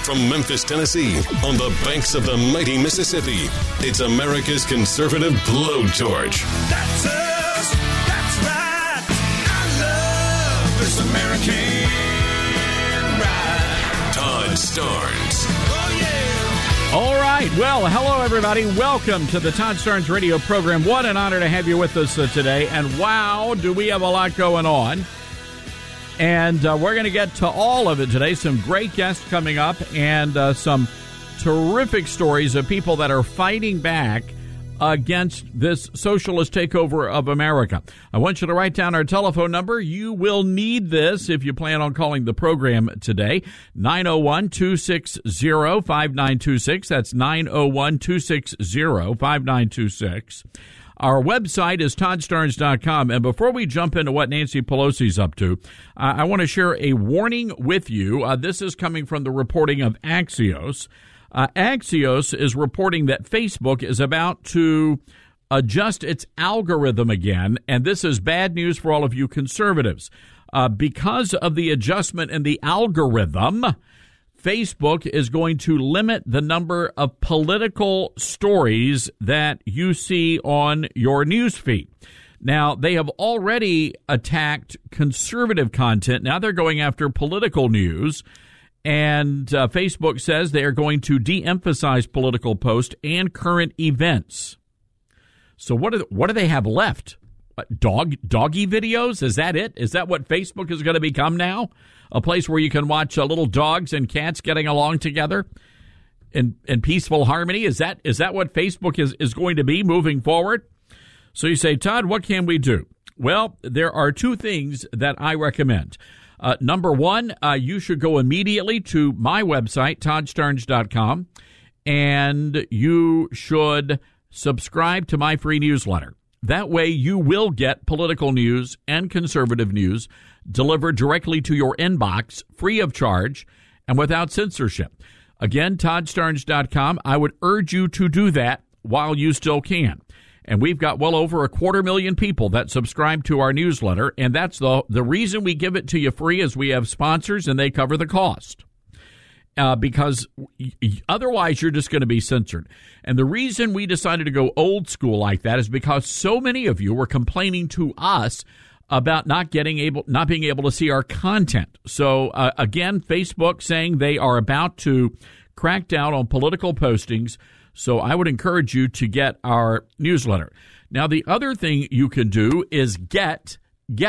from Memphis, Tennessee, on the banks of the mighty Mississippi, it's America's conservative blowtorch. That's us. That's right. I love this American ride. Todd Starnes. Oh, yeah. All right. Well, hello, everybody. Welcome to the Todd Starnes radio program. What an honor to have you with us today. And wow, do we have a lot going on. And we're going to get to all of it today. Some great guests coming up and some terrific stories of people that are fighting back against this socialist takeover of America. I want you to write down our telephone number. You will need this if you plan on calling the program today. 901-260-5926. That's 901-260-5926. Our website is ToddStarnes.com. And before we jump into what Nancy Pelosi's up to, I want to share a warning with you. This is coming from the reporting of Axios. Axios is reporting that Facebook is about to adjust its algorithm again, and this is bad news for all of you conservatives. Because of the adjustment in the algorithm, Facebook is going to limit the number of political stories that you see on your newsfeed. Now, they have already attacked conservative content. Now they're going after political news. And Facebook says they are going to de-emphasize political posts and current events. So what do they have left? Doggy videos? Is that it? Is that what Facebook is going to become now? A place where you can watch little dogs and cats getting along together in peaceful harmony? Is that what Facebook is going to be moving forward? So you say, Todd, what can we do? Well, there are two things that I recommend. Number one, you should go immediately to my website, ToddStarnes.com, and you should subscribe to my free newsletter. That way you will get political news and conservative news delivered directly to your inbox, free of charge and without censorship. Again, ToddStarnes.com. I would urge you to do that while you still can. And we've got well over 250,000 people that subscribe to our newsletter, and that's the reason we give it to you free is we have sponsors and they cover the cost. Because otherwise you're just going to be censored. And the reason we decided to go old school like that is because so many of you were complaining to us about not being able to see our content. So again, Facebook saying they are about to crack down on political postings. So I would encourage you to get our newsletter. Now, the other thing you can do is Gettr,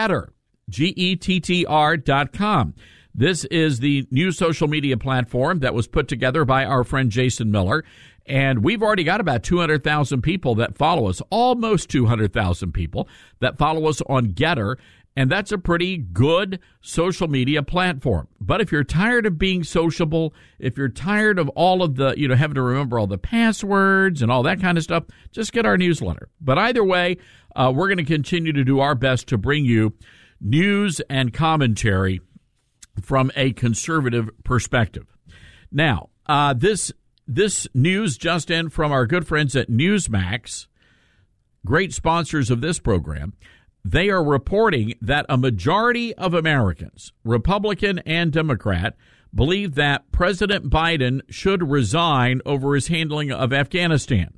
Gettr.com. This is the new social media platform that was put together by our friend Jason Miller. And we've already got about 200,000 people that follow us, almost 200,000 people that follow us on Gettr. And that's a pretty good social media platform. But if you're tired of being sociable, if you're tired of all of the, having to remember all the passwords and all that kind of stuff, just get our newsletter. But either way, we're going to continue to do our best to bring you news and commentary from a conservative perspective. Now, this news just in from our good friends at Newsmax, great sponsors of this program. They are reporting that a majority of Americans, Republican and Democrat, believe that President Biden should resign over his handling of Afghanistan.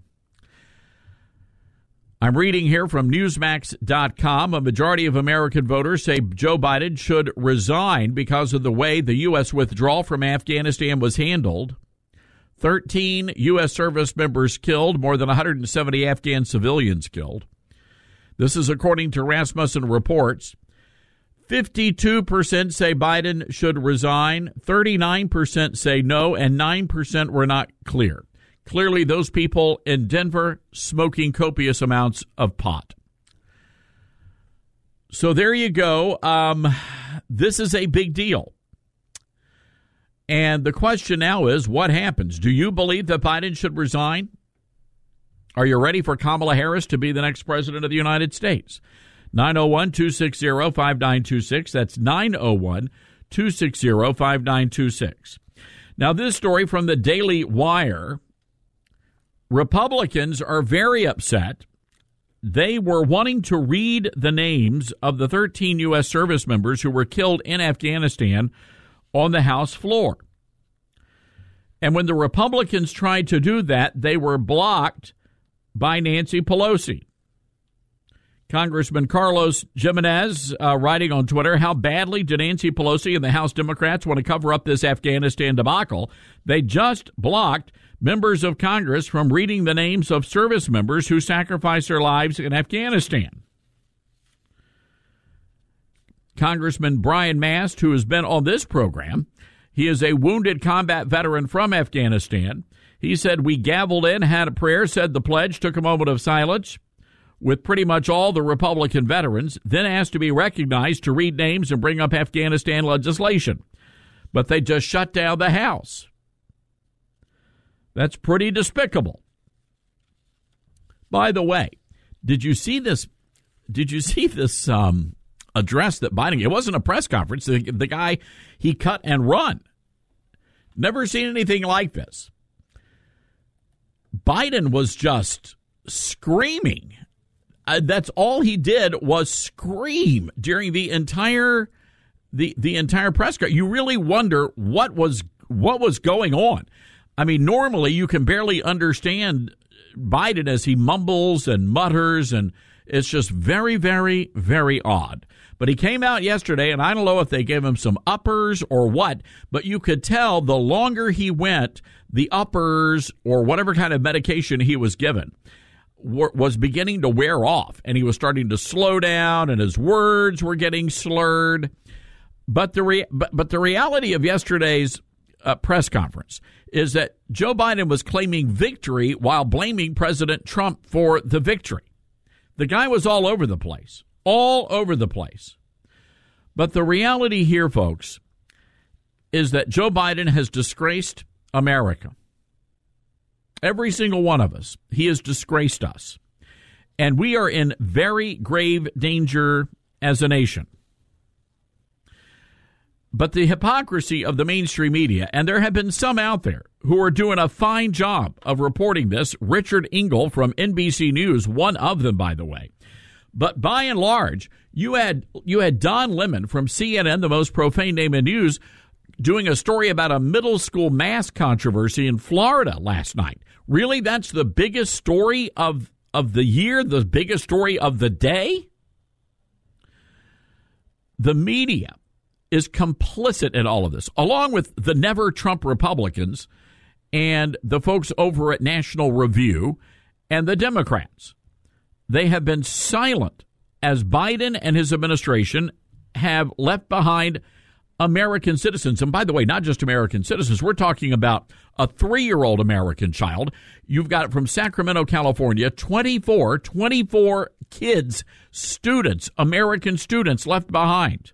I'm reading here from Newsmax.com. A majority of American voters say Joe Biden should resign because of the way the U.S. withdrawal from Afghanistan was handled. 13 U.S. service members killed, more than 170 Afghan civilians killed. This is according to Rasmussen Reports. 52% say Biden should resign, 39% say no, and 9% were not clear. Clearly, those people in Denver smoking copious amounts of pot. So there you go. This is a big deal. And the question now is, what happens? Do you believe that Biden should resign? Are you ready for Kamala Harris to be the next president of the United States? 901-260-5926. That's 901-260-5926. Now, this story from the Daily Wire. Republicans are very upset. They were wanting to read the names of the 13 U.S. service members who were killed in Afghanistan on the House floor. And when the Republicans tried to do that, they were blocked by Nancy Pelosi. Congressman Carlos Jimenez writing on Twitter, how badly did Nancy Pelosi and the House Democrats want to cover up this Afghanistan debacle? They just blocked members of Congress from reading the names of service members who sacrificed their lives in Afghanistan. Congressman Brian Mast, who has been on this program, he is a wounded combat veteran from Afghanistan. He said, we gavelled in, had a prayer, said the pledge, took a moment of silence with pretty much all the Republican veterans, then asked to be recognized to read names and bring up Afghanistan legislation. But they just shut down the House. That's pretty despicable. By the way, did you see this address that Biden, it wasn't a press conference, the guy, he cut and run. Never seen anything like this. Biden was just screaming. That's all he did was scream during the entire press conference. You really wonder what was going on. I mean, normally you can barely understand Biden as he mumbles and mutters, and it's just very, very, very odd. But he came out yesterday, and I don't know if they gave him some uppers or what, but you could tell the longer he went, the uppers or whatever kind of medication he was given was beginning to wear off, and he was starting to slow down, and his words were getting slurred. But the reality of yesterday's press conference is that Joe Biden was claiming victory while blaming President Trump for the victory. The guy was all over the place. All over the place. But the reality here, folks, is that Joe Biden has disgraced America. Every single one of us. He has disgraced us. And we are in very grave danger as a nation. But the hypocrisy of the mainstream media, and there have been some out there who are doing a fine job of reporting this. Richard Engel from NBC News, one of them, by the way. But by and large, you had Don Lemon from CNN, the most profane name in news, doing a story about a middle school mask controversy in Florida last night. Really, that's the biggest story of the year, the biggest story of the day? The media is complicit in all of this, along with the Never Trump Republicans and the folks over at National Review and the Democrats. They have been silent as Biden and his administration have left behind American citizens. And by the way, not just American citizens. We're talking about a 3-year-old American child. You've got from Sacramento, California, 24 kids, students, American students left behind.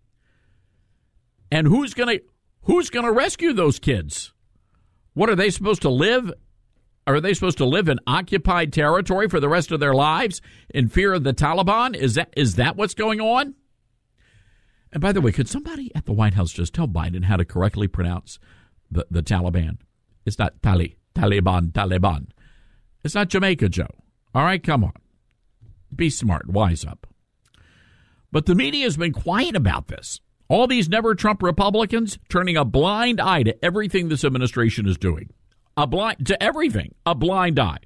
And who's going to rescue those kids? What are they supposed to live? Are they supposed to live in occupied territory for the rest of their lives in fear of the Taliban? Is that what's going on? And by the way, could somebody at the White House just tell Biden how to correctly pronounce the Taliban? It's not Taliban. It's not Jamaica, Joe. All right, come on. Be smart. Wise up. But the media has been quiet about this. All these Never Trump Republicans turning a blind eye to everything this administration is doing. A blind eye.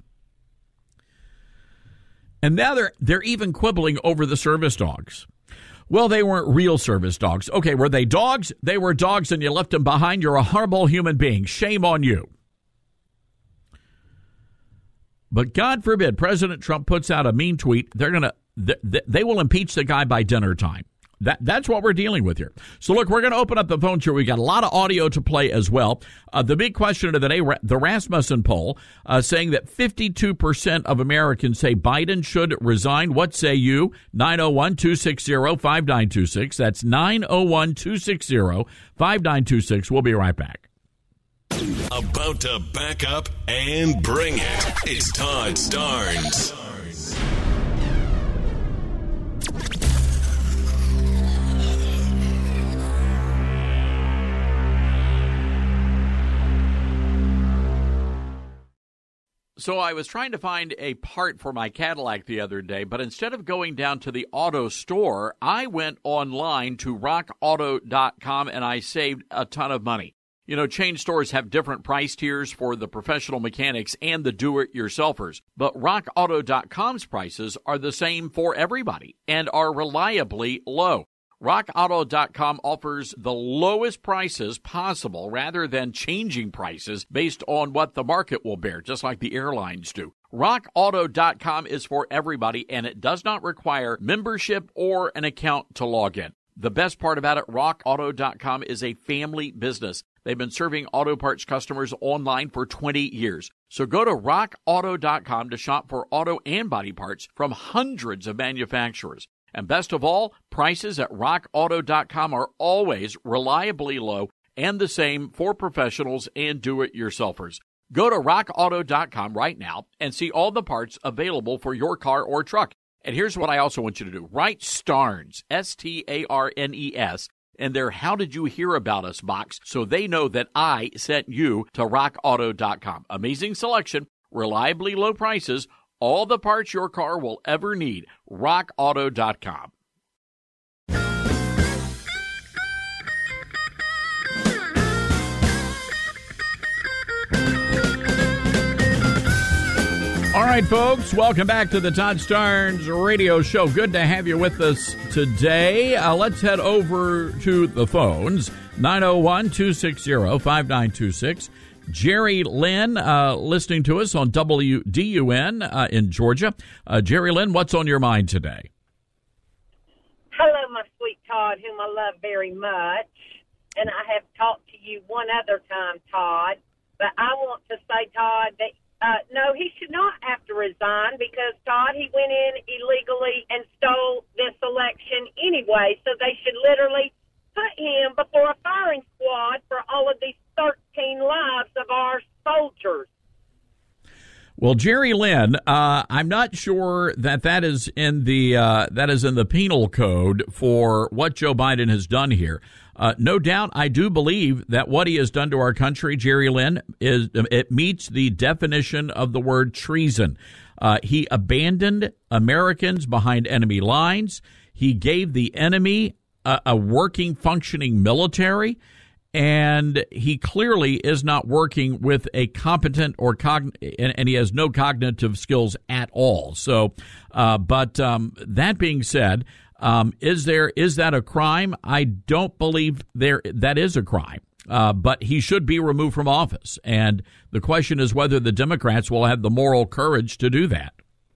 And now they're even quibbling over the service dogs. Well, they weren't real service dogs. Okay, were they dogs? They were dogs, and you left them behind. You're a horrible human being. Shame on you. But God forbid President Trump puts out a mean tweet. They will impeach the guy by dinner time. That's what we're dealing with here. So, look, we're going to open up the phone here. We got a lot of audio to play as well. The big question of the day, the Rasmussen poll, saying that 52% of Americans say Biden should resign. What say you? 901-260-5926. That's 901-260-5926. We'll be right back. About to back up and bring it. It's Todd Starnes. So I was trying to find a part for my Cadillac the other day, but instead of going down to the auto store, I went online to rockauto.com and I saved a ton of money. You know, chain stores have different price tiers for the professional mechanics and the do-it-yourselfers, but RockAuto.com's prices are the same for everybody and are reliably low. RockAuto.com offers the lowest prices possible rather than changing prices based on what the market will bear, just like the airlines do. RockAuto.com is for everybody, and it does not require membership or an account to log in. The best part about it, RockAuto.com is a family business. They've been serving auto parts customers online for 20 years. So go to RockAuto.com to shop for auto and body parts from hundreds of manufacturers. And best of all, prices at RockAuto.com are always reliably low and the same for professionals and do-it-yourselfers. Go to RockAuto.com right now and see all the parts available for your car or truck. And here's what I also want you to do. Write STARNS, STARNES, in their How Did You Hear About Us box so they know that I sent you to RockAuto.com. Amazing selection, reliably low prices, all the parts your car will ever need. RockAuto.com. All right, folks, welcome back to the Todd Starnes Radio Show. Good to have you with us today. Let's head over to the phones, 901-260-5926. Jerry Lynn listening to us on WDUN in Georgia. Jerry Lynn, what's on your mind today? Hello, my sweet Todd, whom I love very much. And I have talked to you one other time, Todd. But I want to say, Todd, that no, he should not have to resign because, Todd, he went in illegally and stole this election anyway. So they should literally put him before a firing squad for all of these 13 lives of our soldiers. Well, Jerry Lynn, I'm not sure that is in the penal code for what Joe Biden has done here. No doubt, I do believe that what he has done to our country, Jerry Lynn, it meets the definition of the word treason. He abandoned Americans behind enemy lines. He gave the enemy a working, functioning military. And he clearly is not working with a competent and he has no cognitive skills at all. So, but that being said, is that a crime? I don't believe that is a crime. But he should be removed from office. And the question is whether the Democrats will have the moral courage to do that.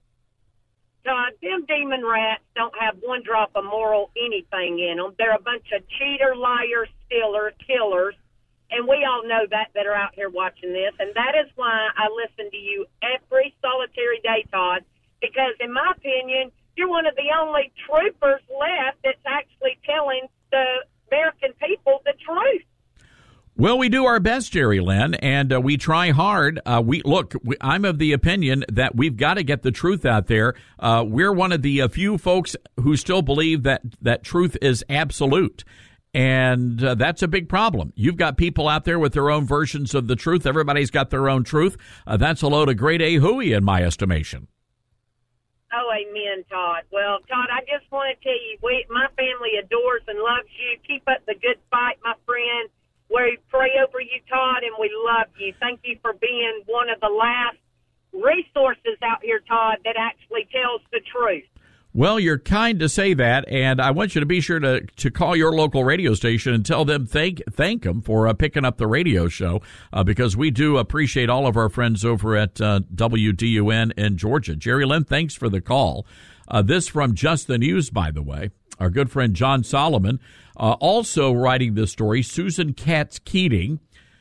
Them demon rats don't have one drop of moral anything in them. They're a bunch of cheater, liars, stealers, killers, and we all know that are out here watching this. And that is why I listen to you every solitary day, Todd, because in my opinion, you're one of the only troopers left that's actually telling the American people the truth. Well, we do our best, Jerry Lynn, and we try hard. I'm of the opinion that we've got to get the truth out there. We're one of the few folks who still believe that truth is absolute. And that's a big problem. You've got people out there with their own versions of the truth. Everybody's got their own truth. That's a load of grade A hooey in my estimation. Oh, amen, Todd. Well, Todd, I just want to tell you, my family adores and loves you. Keep up the good fight, my friend. We pray over you, Todd, and we love you. Thank you for being one of the last resources out here, Todd, that actually tells the truth. Well, you're kind to say that, and I want you to be sure to call your local radio station and tell them thank them for picking up the radio show, because we do appreciate all of our friends over at WDUN in Georgia. Jerry Lynn, thanks for the call. This from Just the News, by the way. Our good friend John Solomon also writing this story, Susan Katz Keating.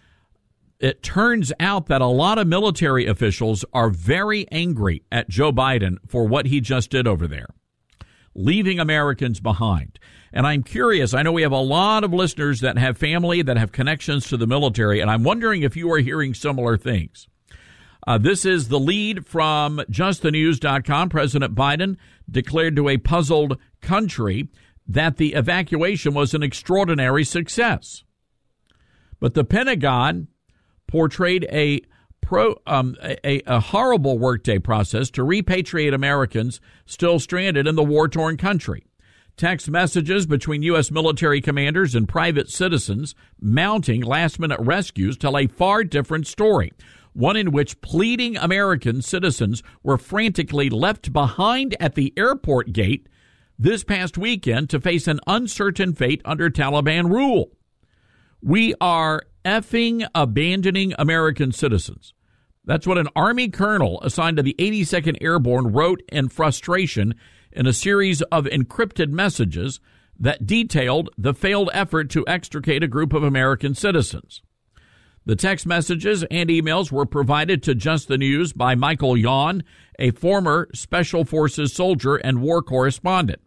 It turns out that a lot of military officials are very angry at Joe Biden for what he just did over there, leaving Americans behind. And I'm curious, I know we have a lot of listeners that have family, that have connections to the military, and I'm wondering if you are hearing similar things. This is the lead from justthenews.com. President Biden declared to a puzzled country that the evacuation was an extraordinary success. But the Pentagon portrayed a horrible workday process to repatriate Americans still stranded in the war-torn country. Text messages between U.S. military commanders and private citizens mounting last-minute rescues tell a far different story, one in which pleading American citizens were frantically left behind at the airport gate this past weekend to face an uncertain fate under Taliban rule. We are effing abandoning American citizens. That's what an Army colonel assigned to the 82nd Airborne wrote in frustration in a series of encrypted messages that detailed the failed effort to extricate a group of American citizens. The text messages and emails were provided to Just the News by Michael Yon, a former Special Forces soldier and war correspondent.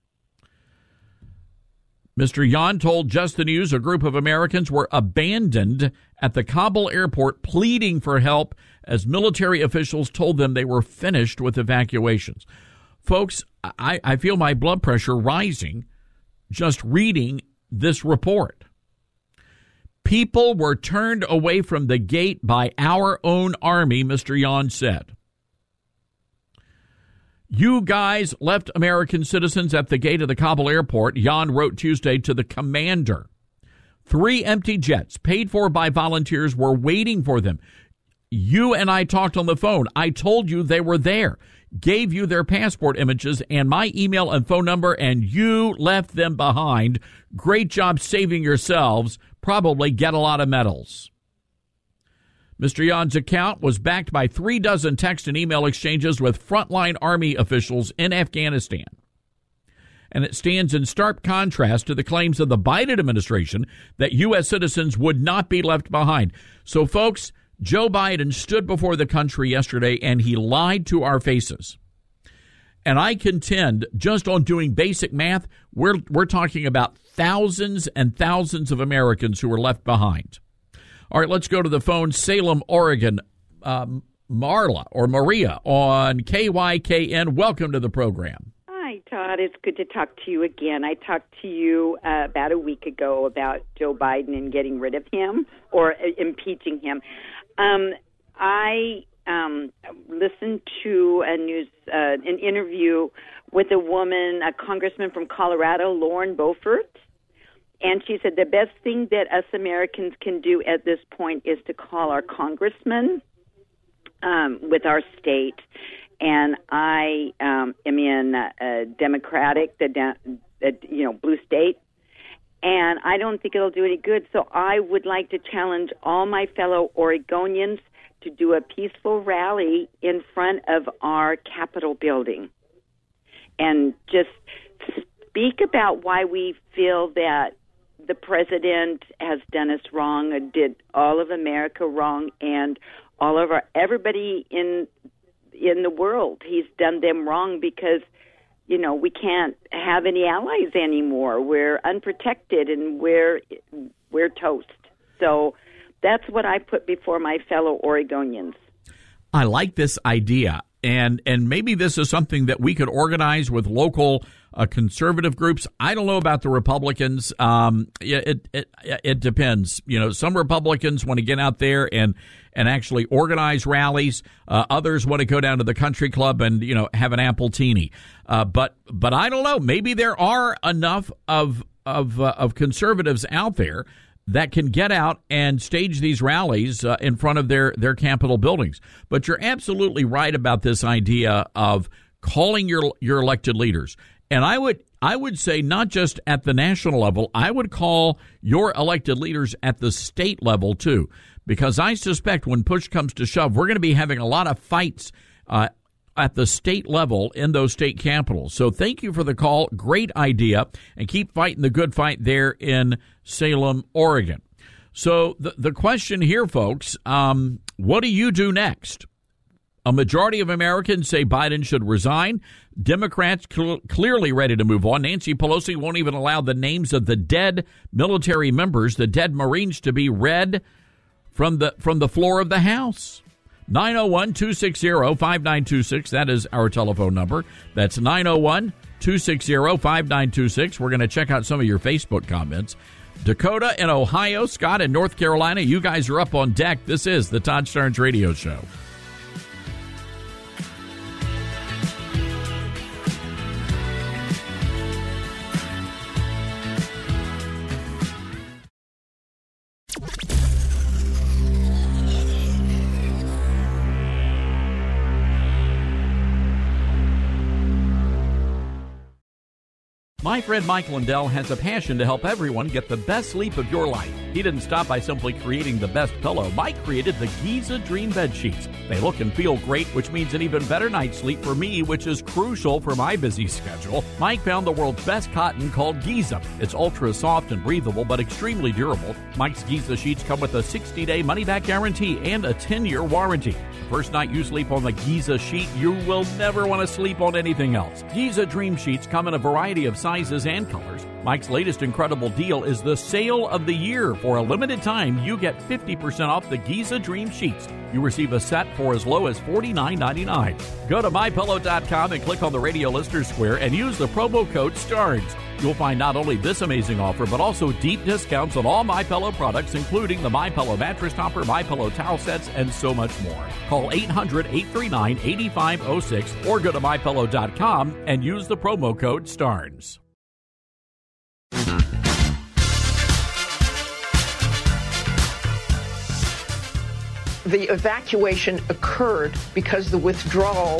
Mr. Yon told Just the News a group of Americans were abandoned at the Kabul airport pleading for help as military officials told them they were finished with evacuations. Folks, I feel my blood pressure rising just reading this report. People were turned away from the gate by our own army, Mr. Yon said. You guys left American citizens at the gate of the Kabul airport, Yon wrote Tuesday to the commander. 3 empty jets, paid for by volunteers, were waiting for them. You and I talked on the phone. I told you they were there, gave you their passport images and my email and phone number, and you left them behind. Great job saving yourselves. Probably get a lot of medals. Mr. Yon's account was backed by 36 text and email exchanges with frontline Army officials in Afghanistan. And it stands in stark contrast to the claims of the Biden administration that U.S. citizens would not be left behind. So, folks, Joe Biden stood before the country yesterday and he lied to our faces. And I contend, just on doing basic math, we're talking about thousands and thousands of Americans who were left behind. All right, let's go to the phone. Salem, Oregon. Marla or Maria on KYKN. Welcome to the program. Hi, Todd. It's good to talk to you again. I talked to you about a week ago about Joe Biden and getting rid of him or impeaching him. I listened to an interview with a woman, a congressman from Colorado, Lauren Beaufort, and she said the best thing that us Americans can do at this point is to call our congressman with our state. And I am in a Democratic, blue state, and I don't think it'll do any good. So I would like to challenge all my fellow Oregonians to do a peaceful rally in front of our Capitol building and just speak about why we feel that the president has done us wrong or did all of America wrong, and all of everybody in the world, he's done them wrong because, we can't have any allies anymore. We're unprotected and we're toast. So that's what I put before my fellow Oregonians. I like this idea. And maybe this is something that we could organize with local conservative groups. I don't know about the Republicans. It depends. Some Republicans want to get out there and actually organize rallies. Others want to go down to the country club and have an appletini. But I don't know. Maybe there are enough of conservatives out there that can get out and stage these rallies in front of their Capitol buildings. But you're absolutely right about this idea of calling your elected leaders. And I would say not just at the national level, I would call your elected leaders at the state level too, because I suspect when push comes to shove, we're going to be having a lot of fights at the state level in those state capitals. So thank you for the call. Great idea. And keep fighting the good fight there in Salem, Oregon. So the question here, folks, what do you do next? A majority of Americans say Biden should resign. Democrats clearly ready to move on. Nancy Pelosi won't even allow the names of the dead military members, the dead Marines, to be read from the floor of the House. 901-260-5926. That is our telephone number. That's 901-260-5926. We're going to check out some of your Facebook comments. Dakota in Ohio, Scott in North Carolina, you guys are up on deck. This is the Todd Starnes Radio Show. My friend Mike Lindell has a passion to help everyone get the best sleep of your life. He didn't stop by simply creating the best pillow. Mike created the Giza Dream Bed Sheets. They look and feel great, which means an even better night's sleep for me, which is crucial for my busy schedule. Mike found the world's best cotton called Giza. It's ultra soft and breathable, but extremely durable. Mike's Giza sheets come with a 60-day money-back guarantee and a 10-year warranty. The first night you sleep on the Giza sheet, you will never want to sleep on anything else. Giza Dream Sheets come in a variety of sizes and colors. Mike's latest incredible deal is the Sale of the Year. For a limited time, you get 50% off the Giza Dream Sheets. You receive a set for as low as $49.99. Go to MyPillow.com and click on the radio listener square and use the promo code STARNS. You'll find not only this amazing offer, but also deep discounts on all MyPillow products, including the MyPillow mattress topper, MyPillow towel sets, and so much more. Call 800-839-8506 or go to MyPillow.com and use the promo code STARNS. The evacuation occurred because the withdrawal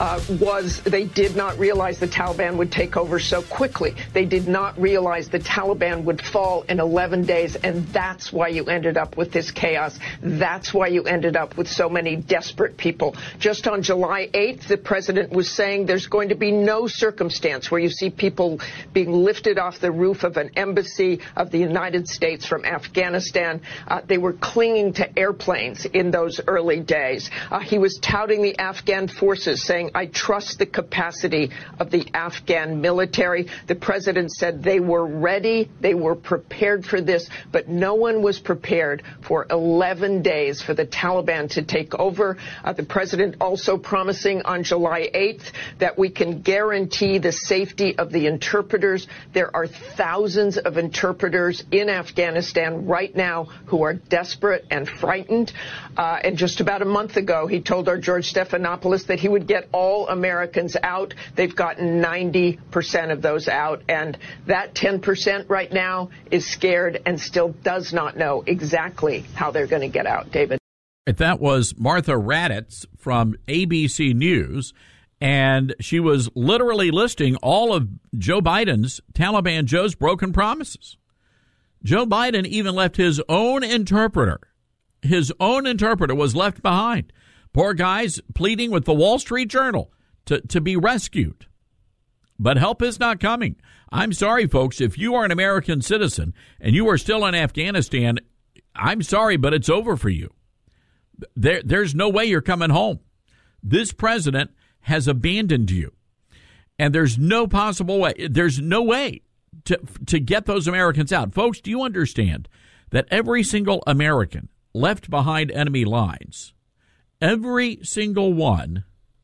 they did not realize the Taliban would take over so quickly. They did not realize the Taliban would fall in 11 days, and that's why you ended up with this chaos. That's why you ended up with so many desperate people. Just on July 8th, the president was saying there's going to be no circumstance where you see people being lifted off the roof of an embassy of the United States from Afghanistan. They were clinging to airplanes in those early days. He was touting the Afghan forces, saying, I trust the capacity of the Afghan military. The president said they were ready, they were prepared for this, but no one was prepared for 11 days for the Taliban to take over. The president also promising on July 8th that we can guarantee the safety of the interpreters. There are thousands of interpreters in Afghanistan right now who are desperate and frightened. And just about a month ago, he told our George Stephanopoulos that he would get all Americans out. They've gotten 90% of those out. And that 10% right now is scared and still does not know exactly how they're going to get out. David. That was Martha Raddatz from ABC News. And she was literally listing all of Joe Biden's Taliban Joe's broken promises. Joe Biden even left his own interpreter. His own interpreter was left behind. Poor guy's pleading with the Wall Street Journal to be rescued. But help is not coming. I'm sorry, folks, if you are an American citizen and you are still in Afghanistan, I'm sorry, but it's over for you. There's no way you're coming home. This president has abandoned you. And there's no possible way. There's no way to get those Americans out. Folks, do you understand that every single American left behind enemy lines, every single one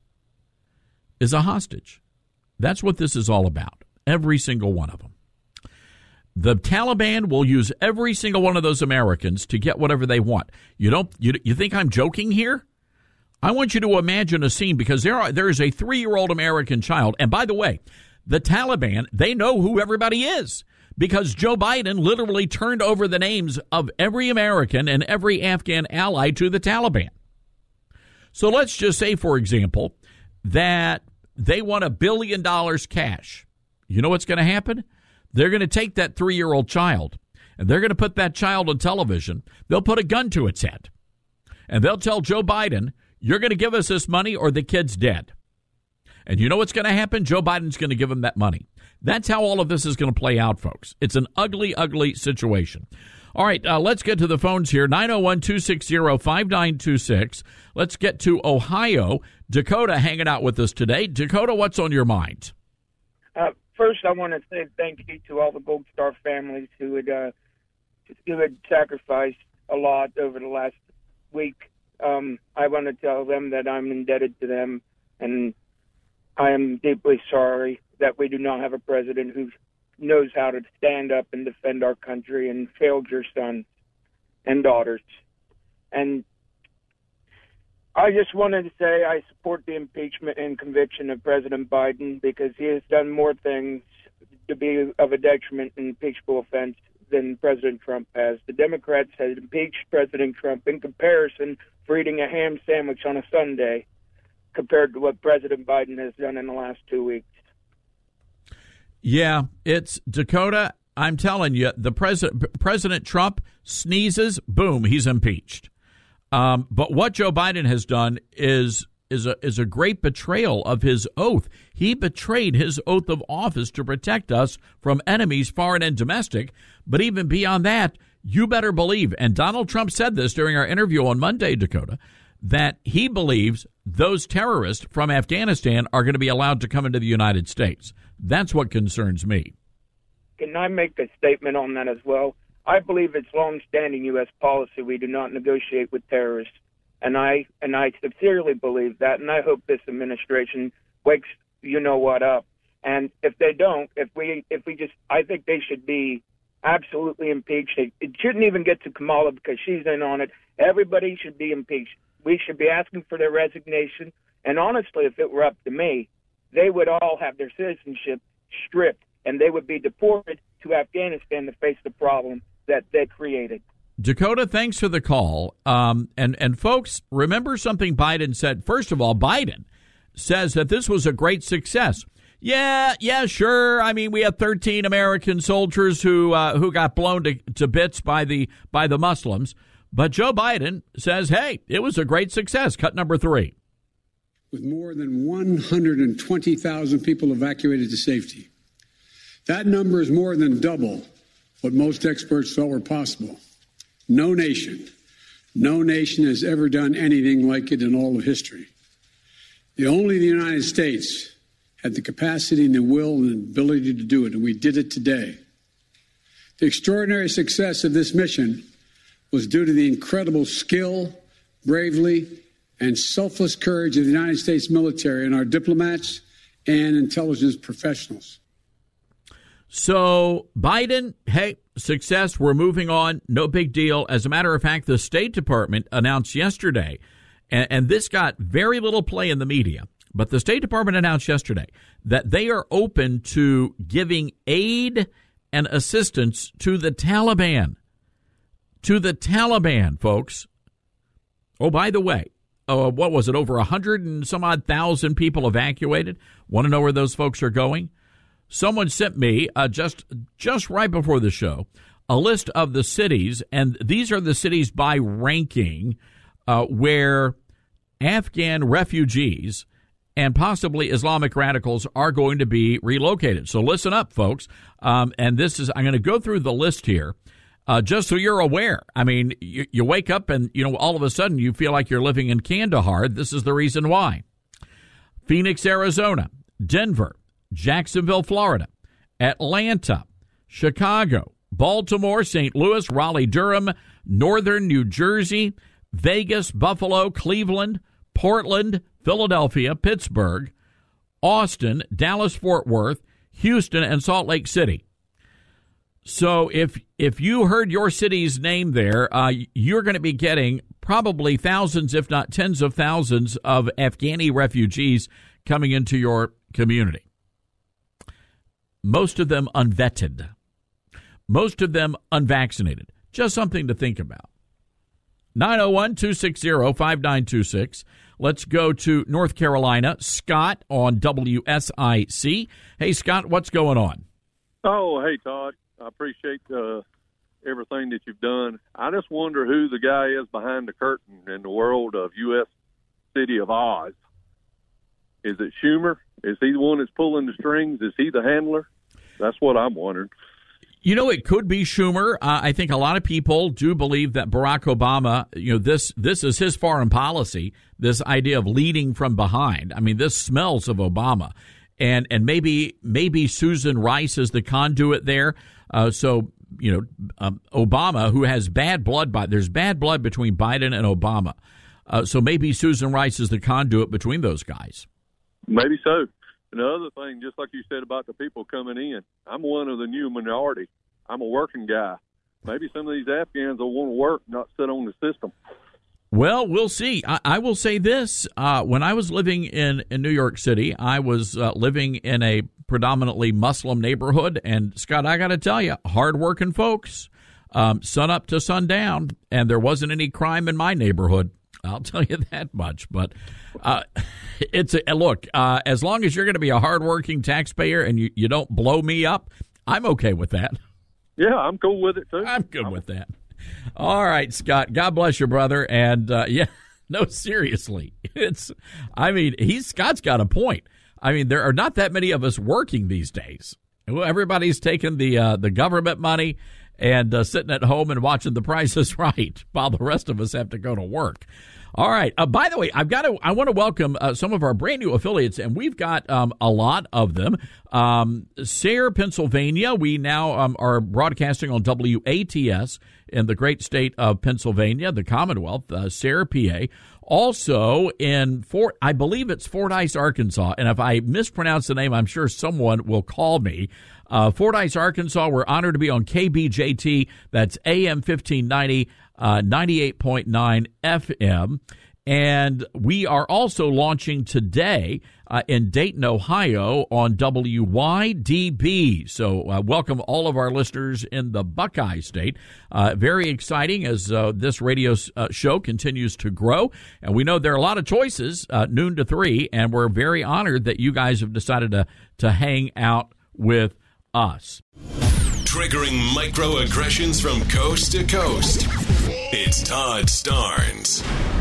is a hostage? That's what this is all about. Every single one of them. The Taliban will use every single one of those Americans to get whatever they want. You think I'm joking here? I want you to imagine a scene, because there is a 3-year-old American child. And by the way, the Taliban, they know who everybody is, because Joe Biden literally turned over the names of every American and every Afghan ally to the Taliban. So let's just say, for example, that they want $1 billion cash. You know what's going to happen? They're going to take that 3-year-old child, and they're going to put that child on television. They'll put a gun to its head, and they'll tell Joe Biden, you're going to give us this money or the kid's dead. And you know what's going to happen? Joe Biden's going to give him that money. That's how all of this is going to play out, folks. It's an ugly, ugly situation. All right, let's get to the phones here. 901-260-5926. Let's get to Ohio. Dakota hanging out with us today. Dakota, what's on your mind? First, I want to say thank you to all the Gold Star families who had sacrificed a lot over the last week. I want to tell them that I'm indebted to them, and I am deeply sorry that we do not have a president who knows how to stand up and defend our country and failed your sons and daughters. And I just wanted to say I support the impeachment and conviction of President Biden, because he has done more things to be of a detriment and impeachable offense than President Trump has. The Democrats had impeached President Trump in comparison for eating a ham sandwich on a Sunday compared to what President Biden has done in the last 2 weeks. Yeah, it's Dakota. I'm telling you, the President Trump sneezes, boom, he's impeached. But what Joe Biden has done is a great betrayal of his oath. He betrayed his oath of office to protect us from enemies, foreign and domestic. But even beyond that, you better believe, and Donald Trump said this during our interview on Monday, Dakota, that he believes those terrorists from Afghanistan are going to be allowed to come into the United States. That's what concerns me. Can I make a statement on that as well? I believe it's long-standing U.S. policy we do not negotiate with terrorists, and I sincerely believe that, and I hope this administration wakes you-know-what up. And if they don't, if we just, I think they should be absolutely impeached. It shouldn't even get to Kamala because she's in on it. Everybody should be impeached. We should be asking for their resignation. And honestly, if it were up to me, they would all have their citizenship stripped, and they would be deported to Afghanistan to face the problem that they created. Dakota, thanks for the call. And folks, remember something Biden said. First of all, Biden says that this was a great success. Yeah, sure. I mean, we had 13 American soldiers who got blown to bits by the Muslims. But Joe Biden says, hey, it was a great success. Cut number 3. With more than 120,000 people evacuated to safety. That number is more than double what most experts thought were possible. No nation has ever done anything like it in all of history. Only the United States had the capacity and the will and ability to do it, and we did it today. The extraordinary success of this mission was due to the incredible skill, bravery, and selfless courage of the United States military and our diplomats and intelligence professionals. So Biden, hey, success, we're moving on, no big deal. As a matter of fact, the State Department announced yesterday, and this got very little play in the media, but the State Department announced yesterday that they are open to giving aid and assistance to the Taliban. To the Taliban, folks. Oh, by the way, what was it, over 100 and some odd thousand people evacuated? Want to know where those folks are going? Someone sent me, just right before the show, a list of the cities, and these are the cities by ranking where Afghan refugees and possibly Islamic radicals are going to be relocated. So listen up, folks. And this is, I'm going to go through the list here. Just so you're aware, I mean, you wake up and, all of a sudden you feel like you're living in Kandahar. This is the reason why. Phoenix, Arizona, Denver, Jacksonville, Florida, Atlanta, Chicago, Baltimore, St. Louis, Raleigh, Durham, Northern New Jersey, Vegas, Buffalo, Cleveland, Portland, Philadelphia, Pittsburgh, Austin, Dallas, Fort Worth, Houston, and Salt Lake City. So if you heard your city's name there, you're going to be getting probably thousands, if not tens of thousands, of Afghani refugees coming into your community. Most of them unvetted. Most of them unvaccinated. Just something to think about. 901-260-5926. Let's go to North Carolina. Scott on WSIC. Hey, Scott, what's going on? Oh, hey, Todd. I appreciate everything that you've done. I just wonder who the guy is behind the curtain in the world of U.S. City of Oz. Is it Schumer? Is he the one that's pulling the strings? Is he the handler? That's what I'm wondering. It could be Schumer. I think a lot of people do believe that Barack Obama, this is his foreign policy, this idea of leading from behind. I mean, this smells of Obama. And maybe Susan Rice is the conduit there. Obama, who has bad blood, there's bad blood between Biden and Obama. So maybe Susan Rice is the conduit between those guys. Maybe so. Another thing, just like you said about the people coming in, I'm one of the new minority. I'm a working guy. Maybe some of these Afghans will want to work, not sit on the system. Well, we'll see. I will say this. When I was living in New York City, I was living in a predominantly Muslim neighborhood. And, Scott, I got to tell you, hardworking folks, sun up to sundown, and there wasn't any crime in my neighborhood. I'll tell you that much. But look, as long as you're going to be a hardworking taxpayer and you don't blow me up, I'm okay with that. Yeah, I'm cool with it, too. I'm good with that. All right, Scott. God bless you, brother. And, no, seriously. Scott's got a point. I mean, there are not that many of us working these days. Everybody's taking the government money and sitting at home and watching The Price is Right while the rest of us have to go to work. All right. By the way, I want to welcome some of our brand new affiliates, and we've got a lot of them. Sayre, Pennsylvania. We now are broadcasting on WATS in the great state of Pennsylvania, the Commonwealth, Sayre, PA. Also in I believe it's Fordyce, Arkansas. And if I mispronounce the name, I'm sure someone will call me. Fordyce, Arkansas, we're honored to be on KBJT. That's AM 1590, 98.9 FM. And we are also launching today in Dayton, Ohio on WYDB. So welcome all of our listeners in the Buckeye State. Very exciting as this radio show continues to grow. And we know there are a lot of choices, noon to 3, and we're very honored that you guys have decided to hang out with us. Triggering microaggressions from coast to coast. It's Todd Starnes.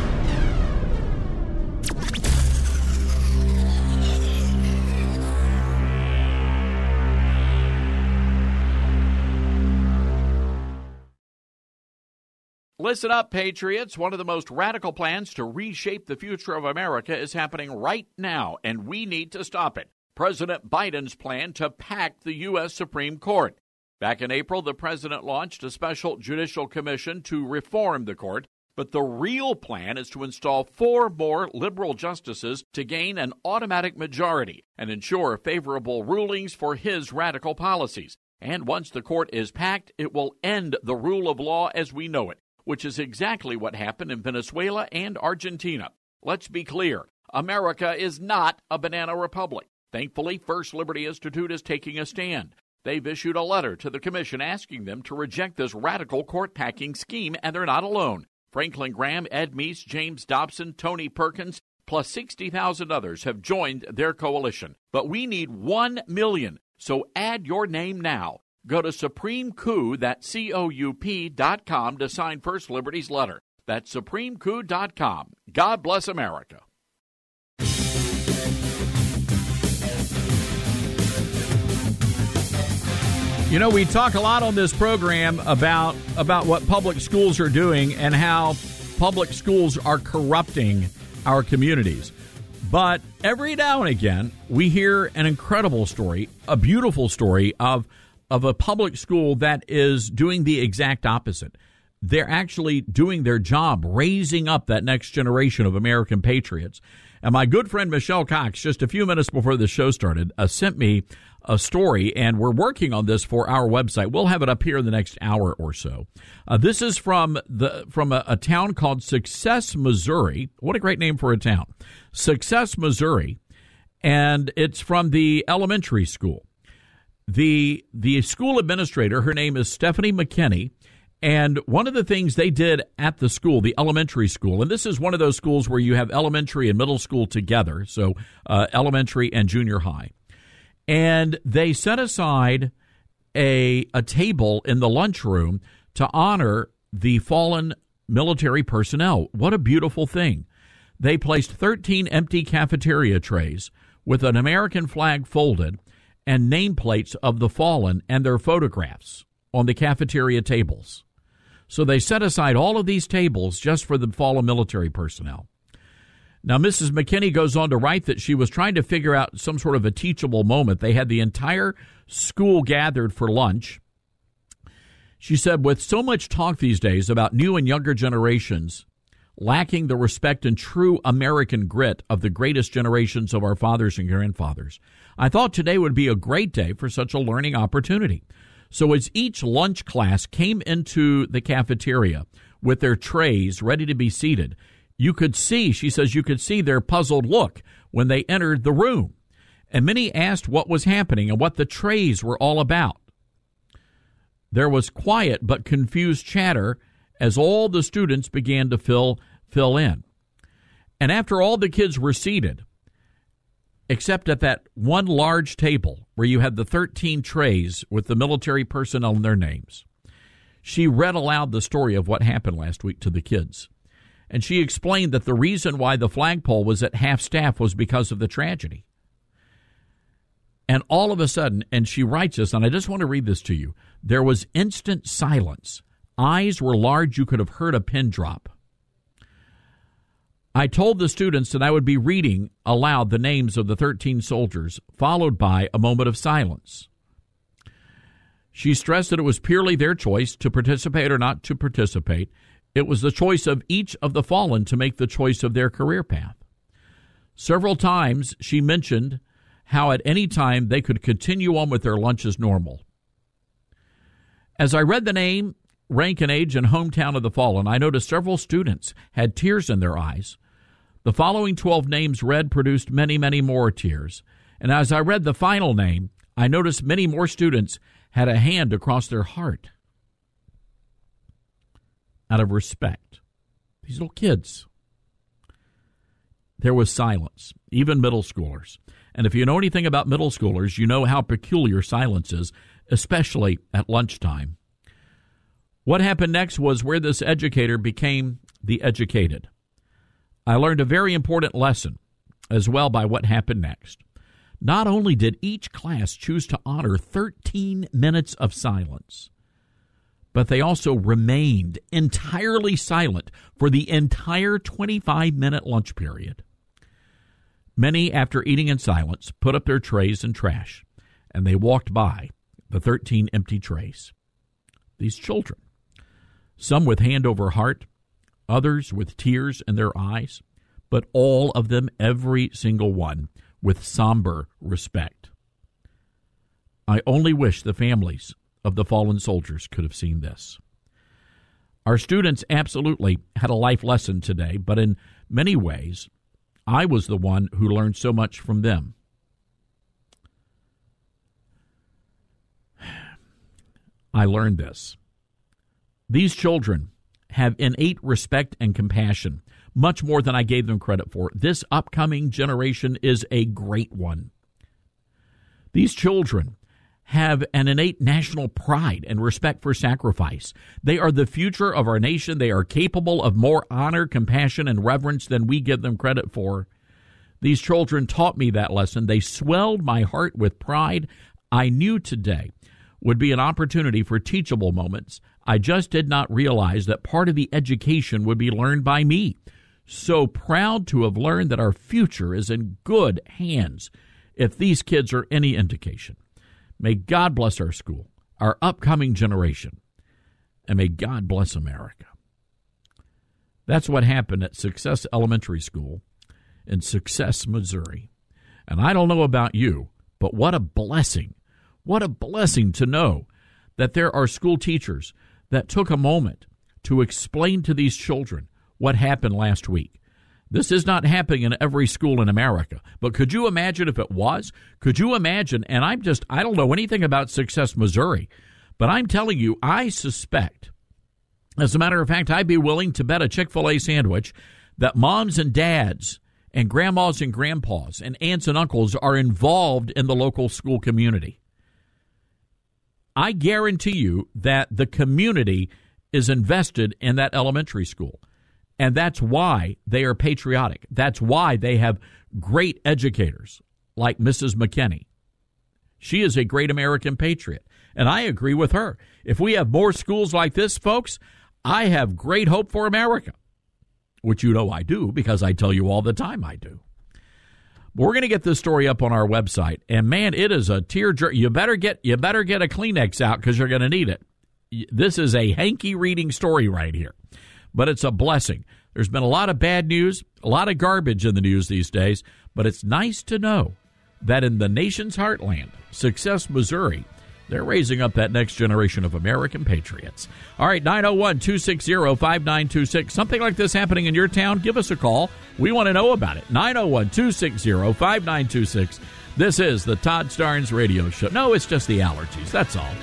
Listen up, Patriots. One of the most radical plans to reshape the future of America is happening right now, and we need to stop it. President Biden's plan to pack the U.S. Supreme Court. Back in April, the president launched a special judicial commission to reform the court, but the real plan is to install 4 more liberal justices to gain an automatic majority and ensure favorable rulings for his radical policies. And once the court is packed, it will end the rule of law as we know it, which is exactly what happened in Venezuela and Argentina. Let's be clear, America is not a banana republic. Thankfully, First Liberty Institute is taking a stand. They've issued a letter to the commission asking them to reject this radical court-packing scheme, and they're not alone. Franklin Graham, Ed Meese, James Dobson, Tony Perkins, plus 60,000 others have joined their coalition. But we need 1 million, so add your name now. Go to SupremeCoop, that's COUP.com to sign First Liberty's letter. That's SupremeCoop.com. God bless America. You know, we talk a lot on this program about what public schools are doing and how public schools are corrupting our communities. But every now and again, we hear an incredible story, a beautiful story of a public school that is doing the exact opposite. They're actually doing their job, raising up that next generation of American patriots. And my good friend Michelle Cox, just a few minutes before the show started, sent me a story, and we're working on this for our website. We'll have it up here in the next hour or so. This is from a town called Success, Missouri. What a great name for a town. Success, Missouri. And it's from the elementary school. The school administrator, her name is Stephanie McKinney, and one of the things they did at the school, the elementary school, and this is one of those schools where you have elementary and middle school together, so elementary and junior high, and they set aside a table in the lunchroom to honor the fallen military personnel. What a beautiful thing. They placed 13 empty cafeteria trays with an American flag folded and nameplates of the fallen and their photographs on the cafeteria tables. So they set aside all of these tables just for the fallen military personnel. Now, Mrs. McKinney goes on to write that she was trying to figure out some sort of a teachable moment. They had the entire school gathered for lunch. She said, with so much talk these days about new and younger generations lacking the respect and true American grit of the greatest generations of our fathers and grandfathers, I thought today would be a great day for such a learning opportunity. So as each lunch class came into the cafeteria with their trays ready to be seated, you could see, she says, you could see their puzzled look when they entered the room. And many asked what was happening and what the trays were all about. There was quiet but confused chatter as all the students began to fill in. And after all the kids were seated, except at that one large table where you had the 13 trays with the military personnel and their names, she read aloud the story of what happened last week to the kids. And she explained that the reason why the flagpole was at half staff was because of the tragedy. And all of a sudden, and she writes this, and I just want to read this to you, there was instant silence. Eyes were large, you could have heard a pin drop. I told the students that I would be reading aloud the names of the 13 soldiers, followed by a moment of silence. She stressed that it was purely their choice to participate or not to participate. It was the choice of each of the fallen to make the choice of their career path. Several times she mentioned how at any time they could continue on with their lunch as normal. As I read the name, rank and age, and hometown of the fallen, I noticed several students had tears in their eyes. The following 12 names read produced many, many more tears. And as I read the final name, I noticed many more students had a hand across their heart. Out of respect. These little kids. There was silence, even middle schoolers. And if you know anything about middle schoolers, you know how peculiar silence is, especially at lunchtime. What happened next was where this educator became the educated. I learned a very important lesson as well by what happened next. Not only did each class choose to honor 13 minutes of silence, but they also remained entirely silent for the entire 25-minute lunch period. Many, after eating in silence, put up their trays and trash, and they walked by the 13 empty trays. These children, some with hand over heart, others with tears in their eyes, but all of them, every single one, with somber respect. I only wish the families of the fallen soldiers could have seen this. Our students absolutely had a life lesson today, but in many ways, I was the one who learned so much from them. I learned this. These children have innate respect and compassion, much more than I gave them credit for. This upcoming generation is a great one. These children have an innate national pride and respect for sacrifice. They are the future of our nation. They are capable of more honor, compassion, and reverence than we give them credit for. These children taught me that lesson. They swelled my heart with pride. I knew today would be an opportunity for teachable moments. I just did not realize that part of the education would be learned by me. So proud to have learned that our future is in good hands if these kids are any indication. May God bless our school, our upcoming generation, and may God bless America. That's what happened at Success Elementary School in Success, Missouri. And I don't know about you, but what a blessing to know that there are school teachers that took a moment to explain to these children what happened last week. This is not happening in every school in America, but could you imagine if it was? Could you imagine, and I don't know anything about Success, Missouri, but I'm telling you, I suspect, as a matter of fact, I'd be willing to bet a Chick-fil-A sandwich that moms and dads and grandmas and grandpas and aunts and uncles are involved in the local school community. I guarantee you that the community is invested in that elementary school. And that's why they are patriotic. That's why they have great educators like Mrs. McKinney. She is a great American patriot. And I agree with her. If we have more schools like this, folks, I have great hope for America. Which you know I do because I tell you all the time I do. But we're going to get this story up on our website. And, man, it is a tearjerker. You better get a Kleenex out because you're going to need it. This is a hanky reading story right here. But it's a blessing. There's been a lot of bad news, a lot of garbage in the news these days, but it's nice to know that in the nation's heartland, Success, Missouri, they're raising up that next generation of American patriots. All right, 901-260-5926. Something like this happening in your town, give us a call. We want to know about it. 901-260-5926. This is the Todd Starnes Radio Show. No, it's just the allergies. That's all.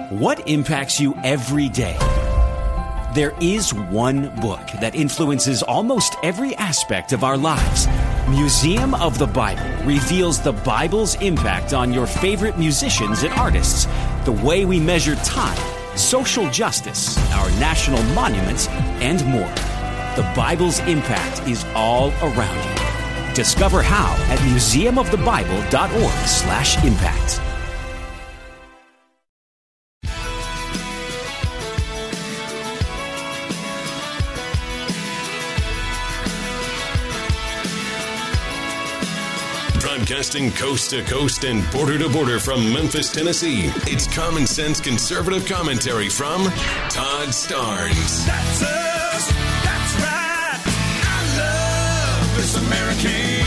What impacts you every day? There is one book that influences almost every aspect of our lives. Museum of the Bible reveals the Bible's impact on your favorite musicians and artists, the way we measure time, social justice, our national monuments, and more. The Bible's impact is all around you. Discover how at museumofthebible.org/impact. Broadcasting coast to coast and border to border from Memphis, Tennessee, it's Common Sense Conservative Commentary from Todd Starnes. That's us. That's right. I love this American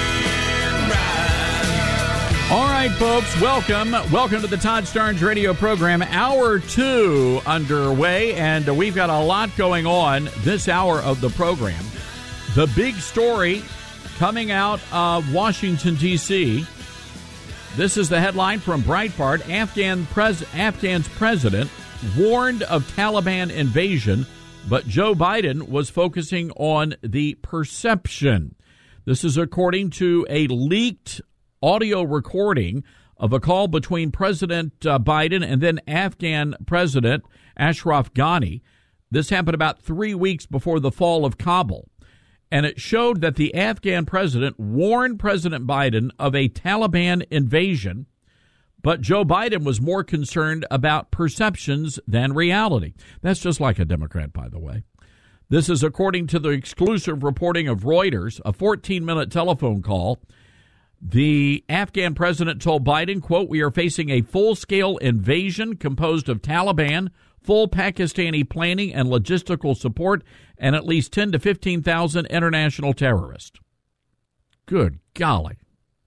ride. All right, folks, welcome. Welcome to the Todd Starnes radio program. Hour 2 underway, and we've got a lot going on this hour of the program. The big story coming out of Washington, D.C. This is the headline from Breitbart. Afghan's president warned of Taliban invasion, but Joe Biden was focusing on the perception. This is according to a leaked audio recording of a call between President Biden and then Afghan President Ashraf Ghani. This happened about 3 weeks before the fall of Kabul. And it showed that the Afghan president warned President Biden of a Taliban invasion, but Joe Biden was more concerned about perceptions than reality. That's just like a Democrat, by the way. This is according to the exclusive reporting of Reuters, a 14-minute telephone call. The Afghan president told Biden, quote, "We are facing a full-scale invasion composed of Taliban, full Pakistani planning and logistical support, and at least 10 to 15,000 international terrorists." Good golly.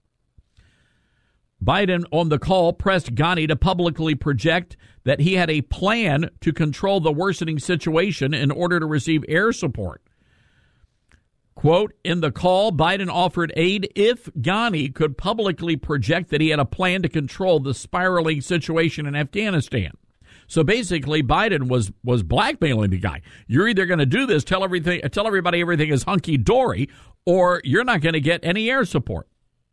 Biden on the call pressed Ghani to publicly project that he had a plan to control the worsening situation in order to receive air support. Quote, in the call, Biden offered aid if Ghani could publicly project that he had a plan to control the spiraling situation in Afghanistan. So basically, Biden was blackmailing the guy. You're either going to do this, tell everybody everything is hunky-dory, or you're not going to get any air support.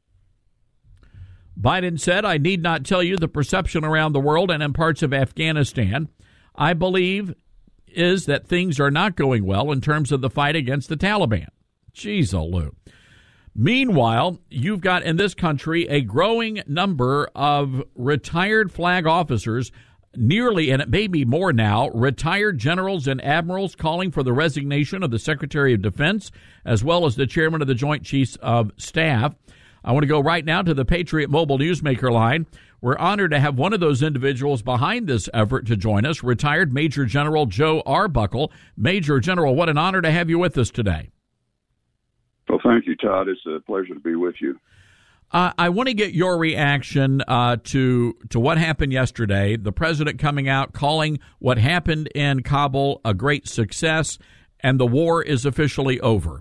Biden said, "I need not tell you the perception around the world and in parts of Afghanistan, I believe, is that things are not going well in terms of the fight against the Taliban." Jeez, Lou. Meanwhile, you've got in this country a growing number of retired flag officers, nearly, and it may be more now, retired generals and admirals calling for the resignation of the Secretary of Defense, as well as the chairman of the Joint Chiefs of Staff. I want to go right now to the Patriot Mobile Newsmaker line. We're honored to have one of those individuals behind this effort to join us, retired Major General Joe Arbuckle. Major General, what an honor to have you with us today. Well, thank you, Todd. It's a pleasure to be with you. I want to get your reaction to what happened yesterday. The president coming out, calling what happened in Kabul a great success, and the war is officially over.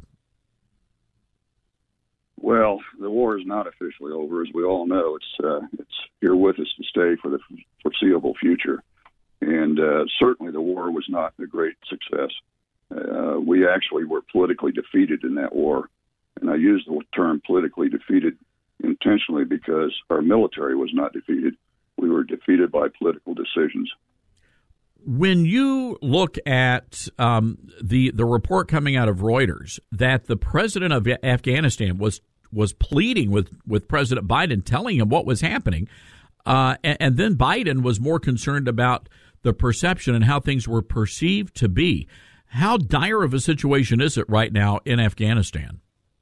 Well, the war is not officially over, as we all know. It's here with us to stay for the foreseeable future, and certainly the war was not a great success. We actually were politically defeated in that war, and I use the term politically defeated intentionally because our military was not defeated. We were defeated by political decisions. When you look at the report coming out of Reuters that the president of Afghanistan was pleading with President Biden, telling him what was happening, and then Biden was more concerned about the perception and how things were perceived to be. How dire of a situation is it right now in Afghanistan?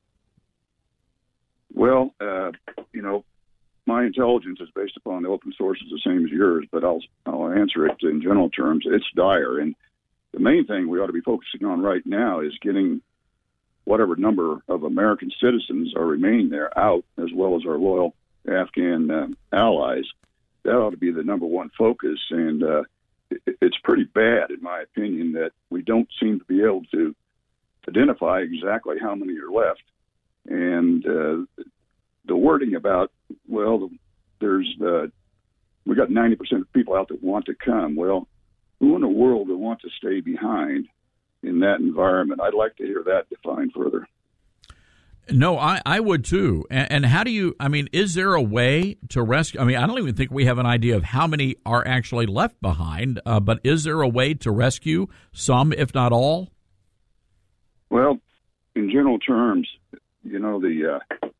Well, my intelligence is based upon the open sources, the same as yours, but I'll answer it in general terms. It's dire, and the main thing we ought to be focusing on right now is getting whatever number of American citizens are remaining there out, as well as our loyal Afghan allies. That ought to be the number one focus, and it's pretty bad, in my opinion, that we don't seem to be able to identify exactly how many are left. And the wording about, well, there's we got 90% of people out that want to come. Well, who in the world would want to stay behind in that environment? I'd like to hear that defined further. No, I would too. And how do you, I mean, is there a way to rescue? I mean, I don't even think we have an idea of how many are actually left behind, but is there a way to rescue some, if not all? Well, in general terms, you know, the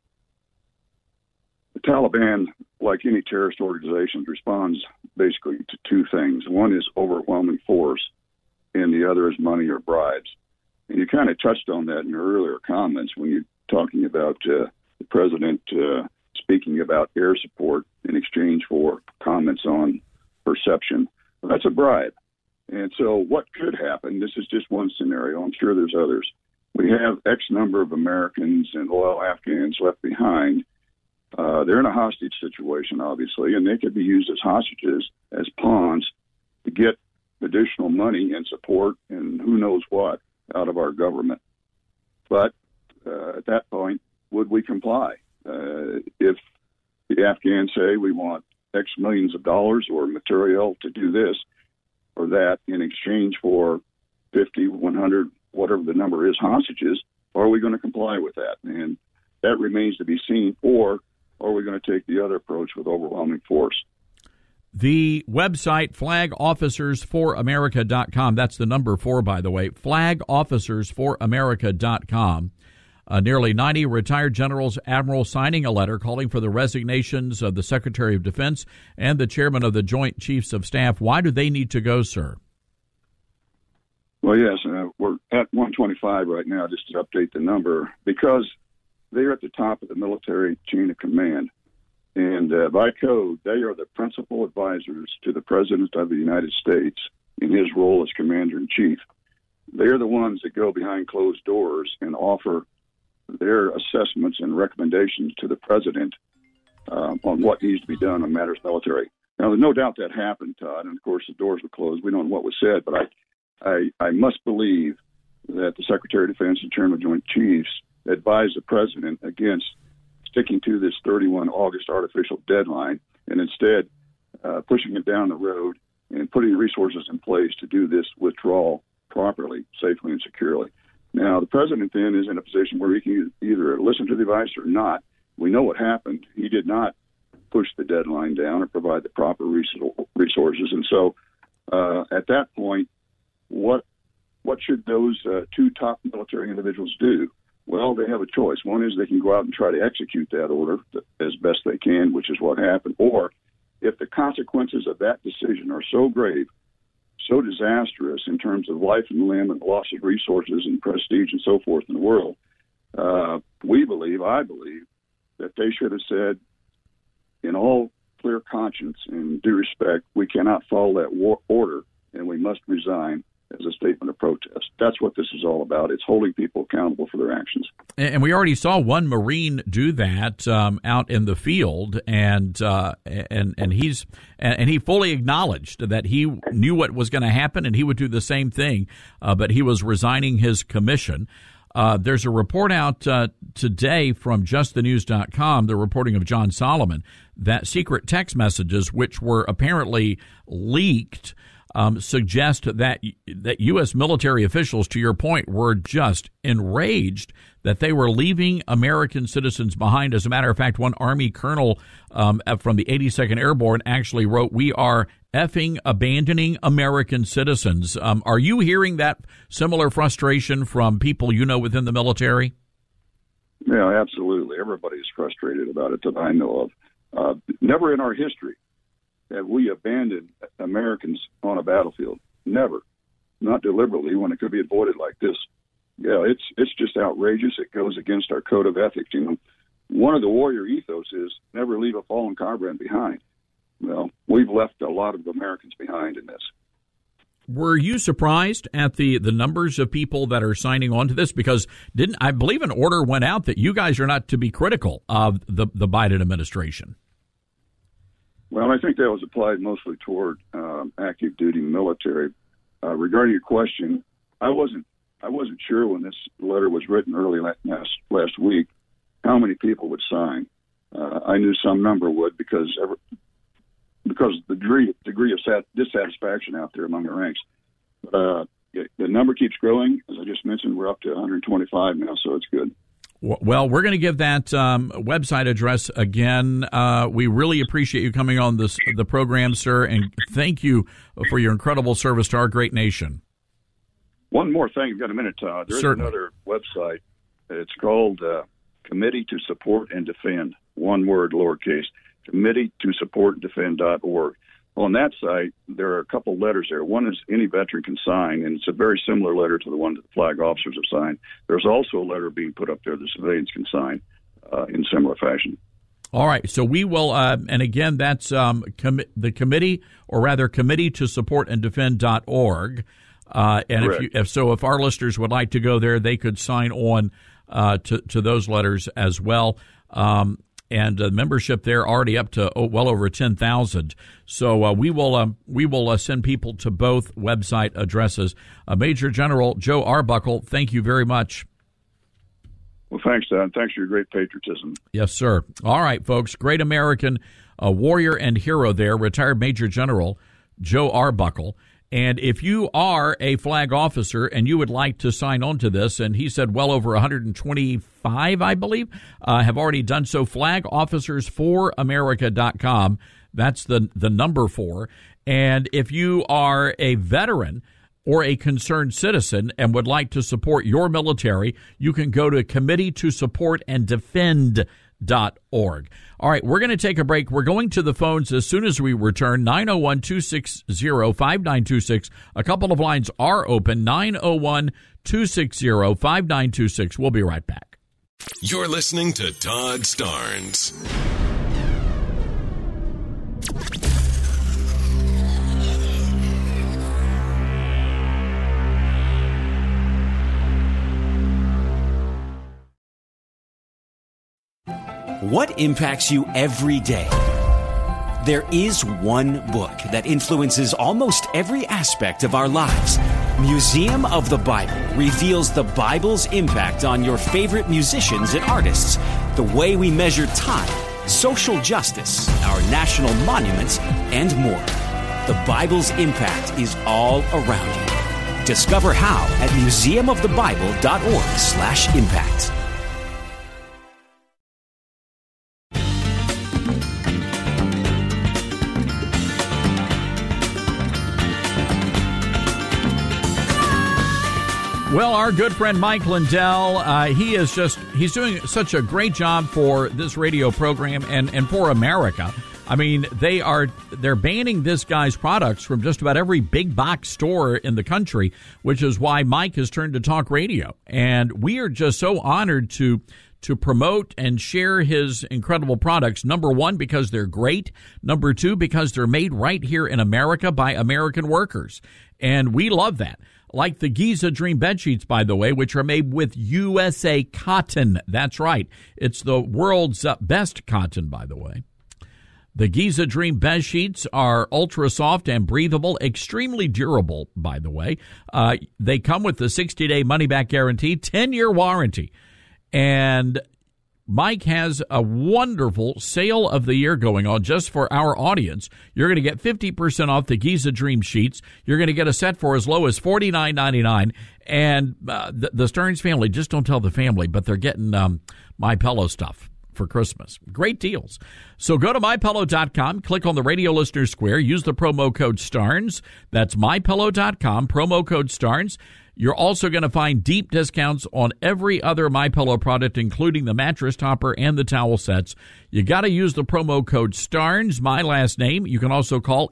Taliban, like any terrorist organization, responds basically to two things. One is overwhelming force, and the other is money or bribes. And you kind of touched on that in your earlier comments when you're talking about the president speaking about air support in exchange for comments on perception. Well, that's a bribe. And so what could happen, this is just one scenario, I'm sure there's others. We have X number of Americans and loyal Afghans left behind. They're in a hostage situation, obviously, and they could be used as hostages, as pawns, to get additional money and support and who knows what out of our government. But at that point, would we comply? If the Afghans say we want X millions of dollars or material to do this or that in exchange for 50, 100, whatever the number is, hostages, are we going to comply with that? And that remains to be seen. Or are we going to take the other approach with overwhelming force? The website, flagofficersforamerica.com, that's the number 4, by the way, flagofficersforamerica.com. Nearly 90 retired generals, admirals signing a letter calling for the resignations of the Secretary of Defense and the chairman of the Joint Chiefs of Staff. Why do they need to go, sir? Well, yes, we're at 125 right now, just to update the number, because they're at the top of the military chain of command. And by code, they are the principal advisors to the President of the United States in his role as Commander-in-Chief. They're the ones that go behind closed doors and offer their assessments and recommendations to the President on what needs to be done on matters military. Now, there's no doubt that happened, Todd, and of course the doors were closed. We don't know what was said, but I must believe that the Secretary of Defense and Chairman of Joint Chiefs advised the President against sticking to this 31 August artificial deadline and instead pushing it down the road and putting resources in place to do this withdrawal properly, safely, and securely. Now, the President then is in a position where he can either listen to the advice or not. We know what happened. He did not push the deadline down or provide the proper resources. And so at that point, what should those two top military individuals do? Well, they have a choice. One is they can go out and try to execute that order as best they can, which is what happened. Or if the consequences of that decision are so grave, so disastrous in terms of life and limb and loss of resources and prestige and so forth in the world, I believe, that they should have said, in all clear conscience and due respect, we cannot follow that order and we must resign as a statement of protest. That's what this is all about. It's holding people accountable for their actions. And we already saw one Marine do that out in the field, and he fully acknowledged that he knew what was going to happen, and he would do the same thing, but he was resigning his commission. There's a report out today from justthenews.com, the reporting of John Solomon, that secret text messages, which were apparently leaked, suggest that U.S. military officials, to your point, were just enraged that they were leaving American citizens behind. As a matter of fact, one Army colonel from the 82nd Airborne actually wrote, "We are effing abandoning American citizens." Are you hearing that similar frustration from people you know within the military? Yeah, absolutely. Everybody's frustrated about it that I know of. Never in our history have we abandoned Americans on a battlefield. Never. Not deliberately, when it could be avoided like this. Yeah, it's just outrageous. It goes against our code of ethics. You know, one of the warrior ethos is never leave a fallen comrade behind. Well, we've left a lot of Americans behind in this. Were you surprised at the numbers of people that are signing on to this? Because I believe an order went out that you guys are not to be critical of the Biden administration. Well, I think that was applied mostly toward active duty military. Regarding your question, I wasn't sure when this letter was written early last week how many people would sign. I knew some number would, because because the degree of dissatisfaction out there among the ranks. The number keeps growing. As I just mentioned, we're up to 125 now, so it's good. Well, we're going to give that website address again. We really appreciate you coming on the program, sir, and thank you for your incredible service to our great nation. One more thing. You've got a minute, Todd. There's another website. It's called Committee to Support and Defend. One word, lowercase. Committee to Support and Defend.org. On that site, there are a couple letters there. One is any veteran can sign, and it's a very similar letter to the one that the flag officers have signed. There's also a letter being put up there that civilians can sign in similar fashion. All right. So we will, and again, that's the committee, or rather, Committee to Support and Defend.org. And if our listeners would like to go there, they could sign on to those letters as well. And membership there already up to well over 10,000. So we will send people to both website addresses. Major General Joe Arbuckle, thank you very much. Well, thanks, Don. Thanks for your great patriotism. Yes, sir. All right, folks. Great American warrior and hero there, retired Major General Joe Arbuckle. And if you are a flag officer and you would like to sign on to this, and he said well over 125, I believe, have already done so, flagofficersforamerica.com. That's the number 4. And if you are a veteran or a concerned citizen and would like to support your military, you can go to Committee to Support and Defend.org. All right, we're going to take a break. We're going to the phones as soon as we return. 901-260-5926. A couple of lines are open. 901-260-5926. We'll be right back. You're listening to Todd Starnes. What impacts you every day? There is one book that influences almost every aspect of our lives. Museum of the Bible reveals the Bible's impact on your favorite musicians and artists, the way we measure time, social justice, our national monuments, and more. The Bible's impact is all around you. Discover how at museumofthebible.org/impact. Well, our good friend Mike Lindell, he's doing such a great job for this radio program and for America. I mean, they're banning this guy's products from just about every big box store in the country, which is why Mike has turned to talk radio. And we are just so honored to promote and share his incredible products. Number one, because they're great. Number two, because they're made right here in America by American workers. And we love that. Like the Giza Dream bed sheets, by the way, which are made with USA cotton. That's right. It's the world's best cotton, by the way. The Giza Dream bed sheets are ultra soft and breathable, extremely durable, by the way. They come with the 60-day money-back guarantee, 10-year warranty. And Mike has a wonderful sale of the year going on just for our audience. You're going to get 50% off the Giza Dream sheets. You're going to get a set for as low as $49.99. And the Stearns family, just don't tell the family, but they're getting MyPillow stuff for Christmas. Great deals. So go to MyPillow.com, click on the Radio Listener Square, use the promo code STARNS. That's MyPillow.com, promo code STARNS. You're also going to find deep discounts on every other MyPillow product, including the mattress topper and the towel sets. You got to use the promo code STARNS, my last name. You can also call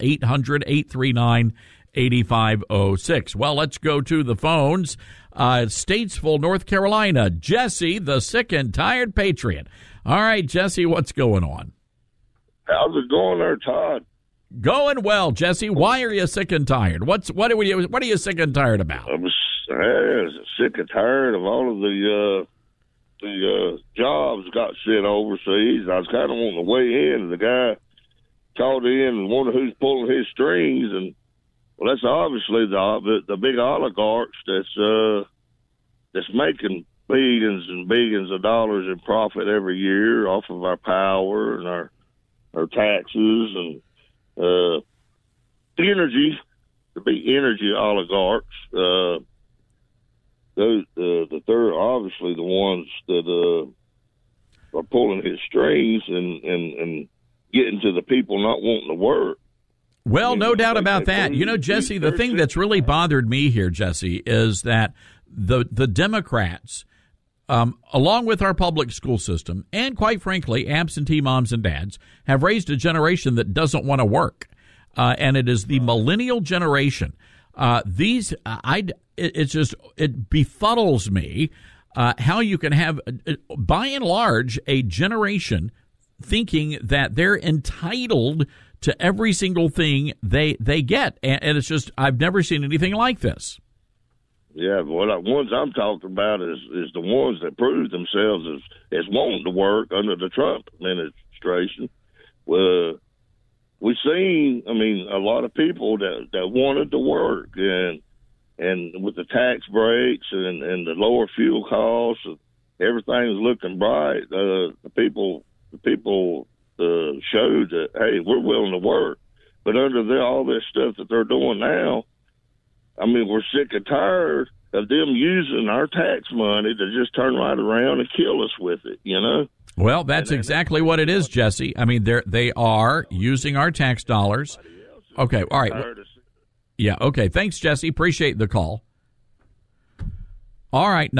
800-839-8506. Well, let's go to the phones. Statesville, North Carolina. Jesse, the sick and tired patriot. All right, Jesse, what's going on? How's it going there, Todd? Going well, Jesse. Why are you sick and tired? What are you sick and tired about? I was sick and tired of all of the jobs got sent overseas. I was kind of wanting to weigh in, and the guy called in and wondered who's pulling his strings, and well, that's obviously the big oligarchs that's making billions and billions of dollars in profit every year off of our power and our taxes and energy, to be energy oligarchs. The third, obviously, the ones that are pulling his strings and getting to the people not wanting to work. Well, no doubt about that. You know, Jesse, the thing that's really bothered me here, Jesse, is that the Democrats, along with our public school system, and quite frankly, absentee moms and dads, have raised a generation that doesn't want to work, and it is the millennial generation. It befuddles me how you can have, by and large, a generation thinking that they're entitled to every single thing they get, and it's just, I've never seen anything like this. Yeah, well, the ones I'm talking about is the ones that prove themselves as wanting to work under the Trump administration. Well, we've seen, a lot of people that wanted to work, and with the tax breaks and the lower fuel costs, everything's looking bright. The people showed that, hey, we're willing to work. But under all this stuff that they're doing now, we're sick and tired of them using our tax money to just turn right around and kill us with it, you know? Well, that's exactly what it is, Jesse. They are using our tax dollars. Okay, all right. Yeah, okay. Thanks, Jesse. Appreciate the call. All right,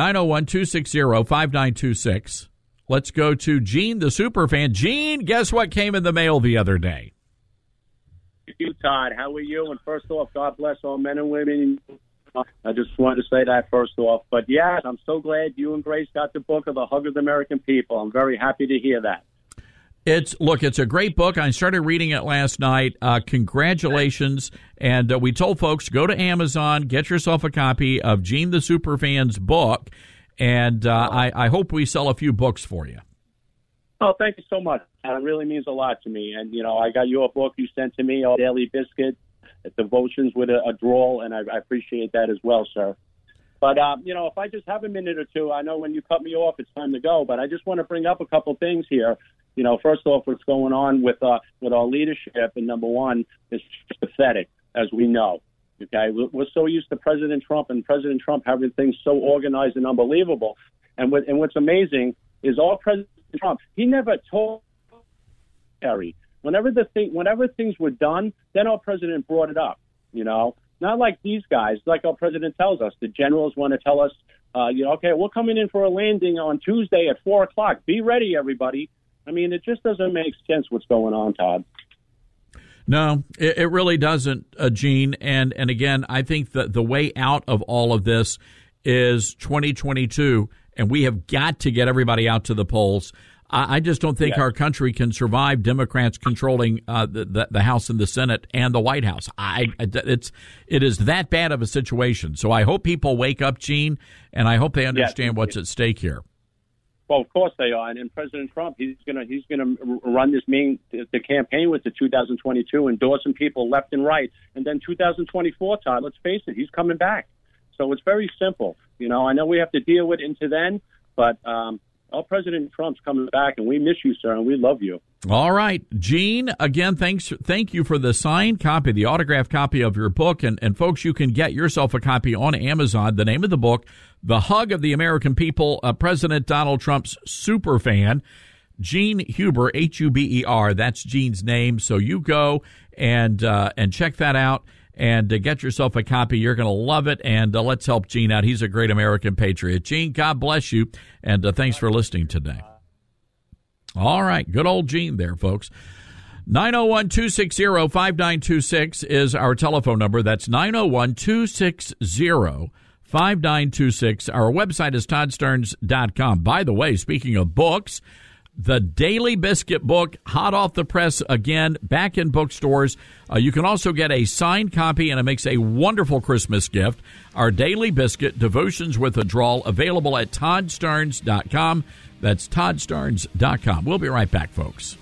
901-260-5926. Let's go to Gene, the superfan. Gene, guess what came in the mail the other day? You, Todd. How are you? And first off, God bless all men and women. I just wanted to say that first off. But, yes, I'm so glad you and Grace got the book of The Hug of the American People. I'm very happy to hear that. It's a great book. I started reading it last night. Congratulations. And we told folks, go to Amazon, get yourself a copy of Gene the Superfan's book. And I hope we sell a few books for you. Oh, thank you so much. It really means a lot to me. And, I got your book you sent to me, Daily Biscuit, Devotions with a Drawl, and I appreciate that as well, sir. But, if I just have a minute or two, I know when you cut me off, it's time to go. But I just want to bring up a couple things here. First off, what's going on with our leadership, and number one, is pathetic, as we know. Okay, we're so used to President Trump and President Trump having things so organized and unbelievable. And what's amazing is all President Trump, he never told Harry. Whenever things were done, then our president brought it up. Not like these guys, like our president tells us. The generals want to tell us, okay, we're coming in for a landing on Tuesday at 4:00. Be ready, everybody. It just doesn't make sense what's going on, Todd. No, it really doesn't, Gene. And again, I think that the way out of all of this is 2022, and we have got to get everybody out to the polls. I just don't think our country can survive Democrats controlling the House and the Senate and the White House. It is that bad of a situation. So I hope people wake up, Gene, and I hope they understand what's at stake here. Well, of course they are, and President Trump, he's gonna run the campaign with the 2022, endorsing people left and right, and then 2024, Todd. Let's face it, he's coming back. So it's very simple. I know we have to deal with it into then, but our President Trump's coming back, and we miss you, sir, and we love you. All right, Gene. Again, thank you for the signed copy, the autographed copy of your book, and folks, you can get yourself a copy on Amazon. The name of the book, The Hug of the American People, President Donald Trump's Superfan. Gene Huber, Huber. That's Gene's name. So you go and check that out and get yourself a copy. You're going to love it, and let's help Gene out. He's a great American patriot. Gene, God bless you, and thanks for listening today. All right, good old Gene there, folks. 901-260-5926 is our telephone number. That's 901-260-5926. Our website is ToddStarnes.com. By the way, speaking of books, the Daily Biscuit book, hot off the press again, back in bookstores. You can also get a signed copy, and it makes a wonderful Christmas gift. Our Daily Biscuit, Devotions with a Drawl, available at ToddStarnes.com. That's ToddStarnes.com. We'll be right back, folks.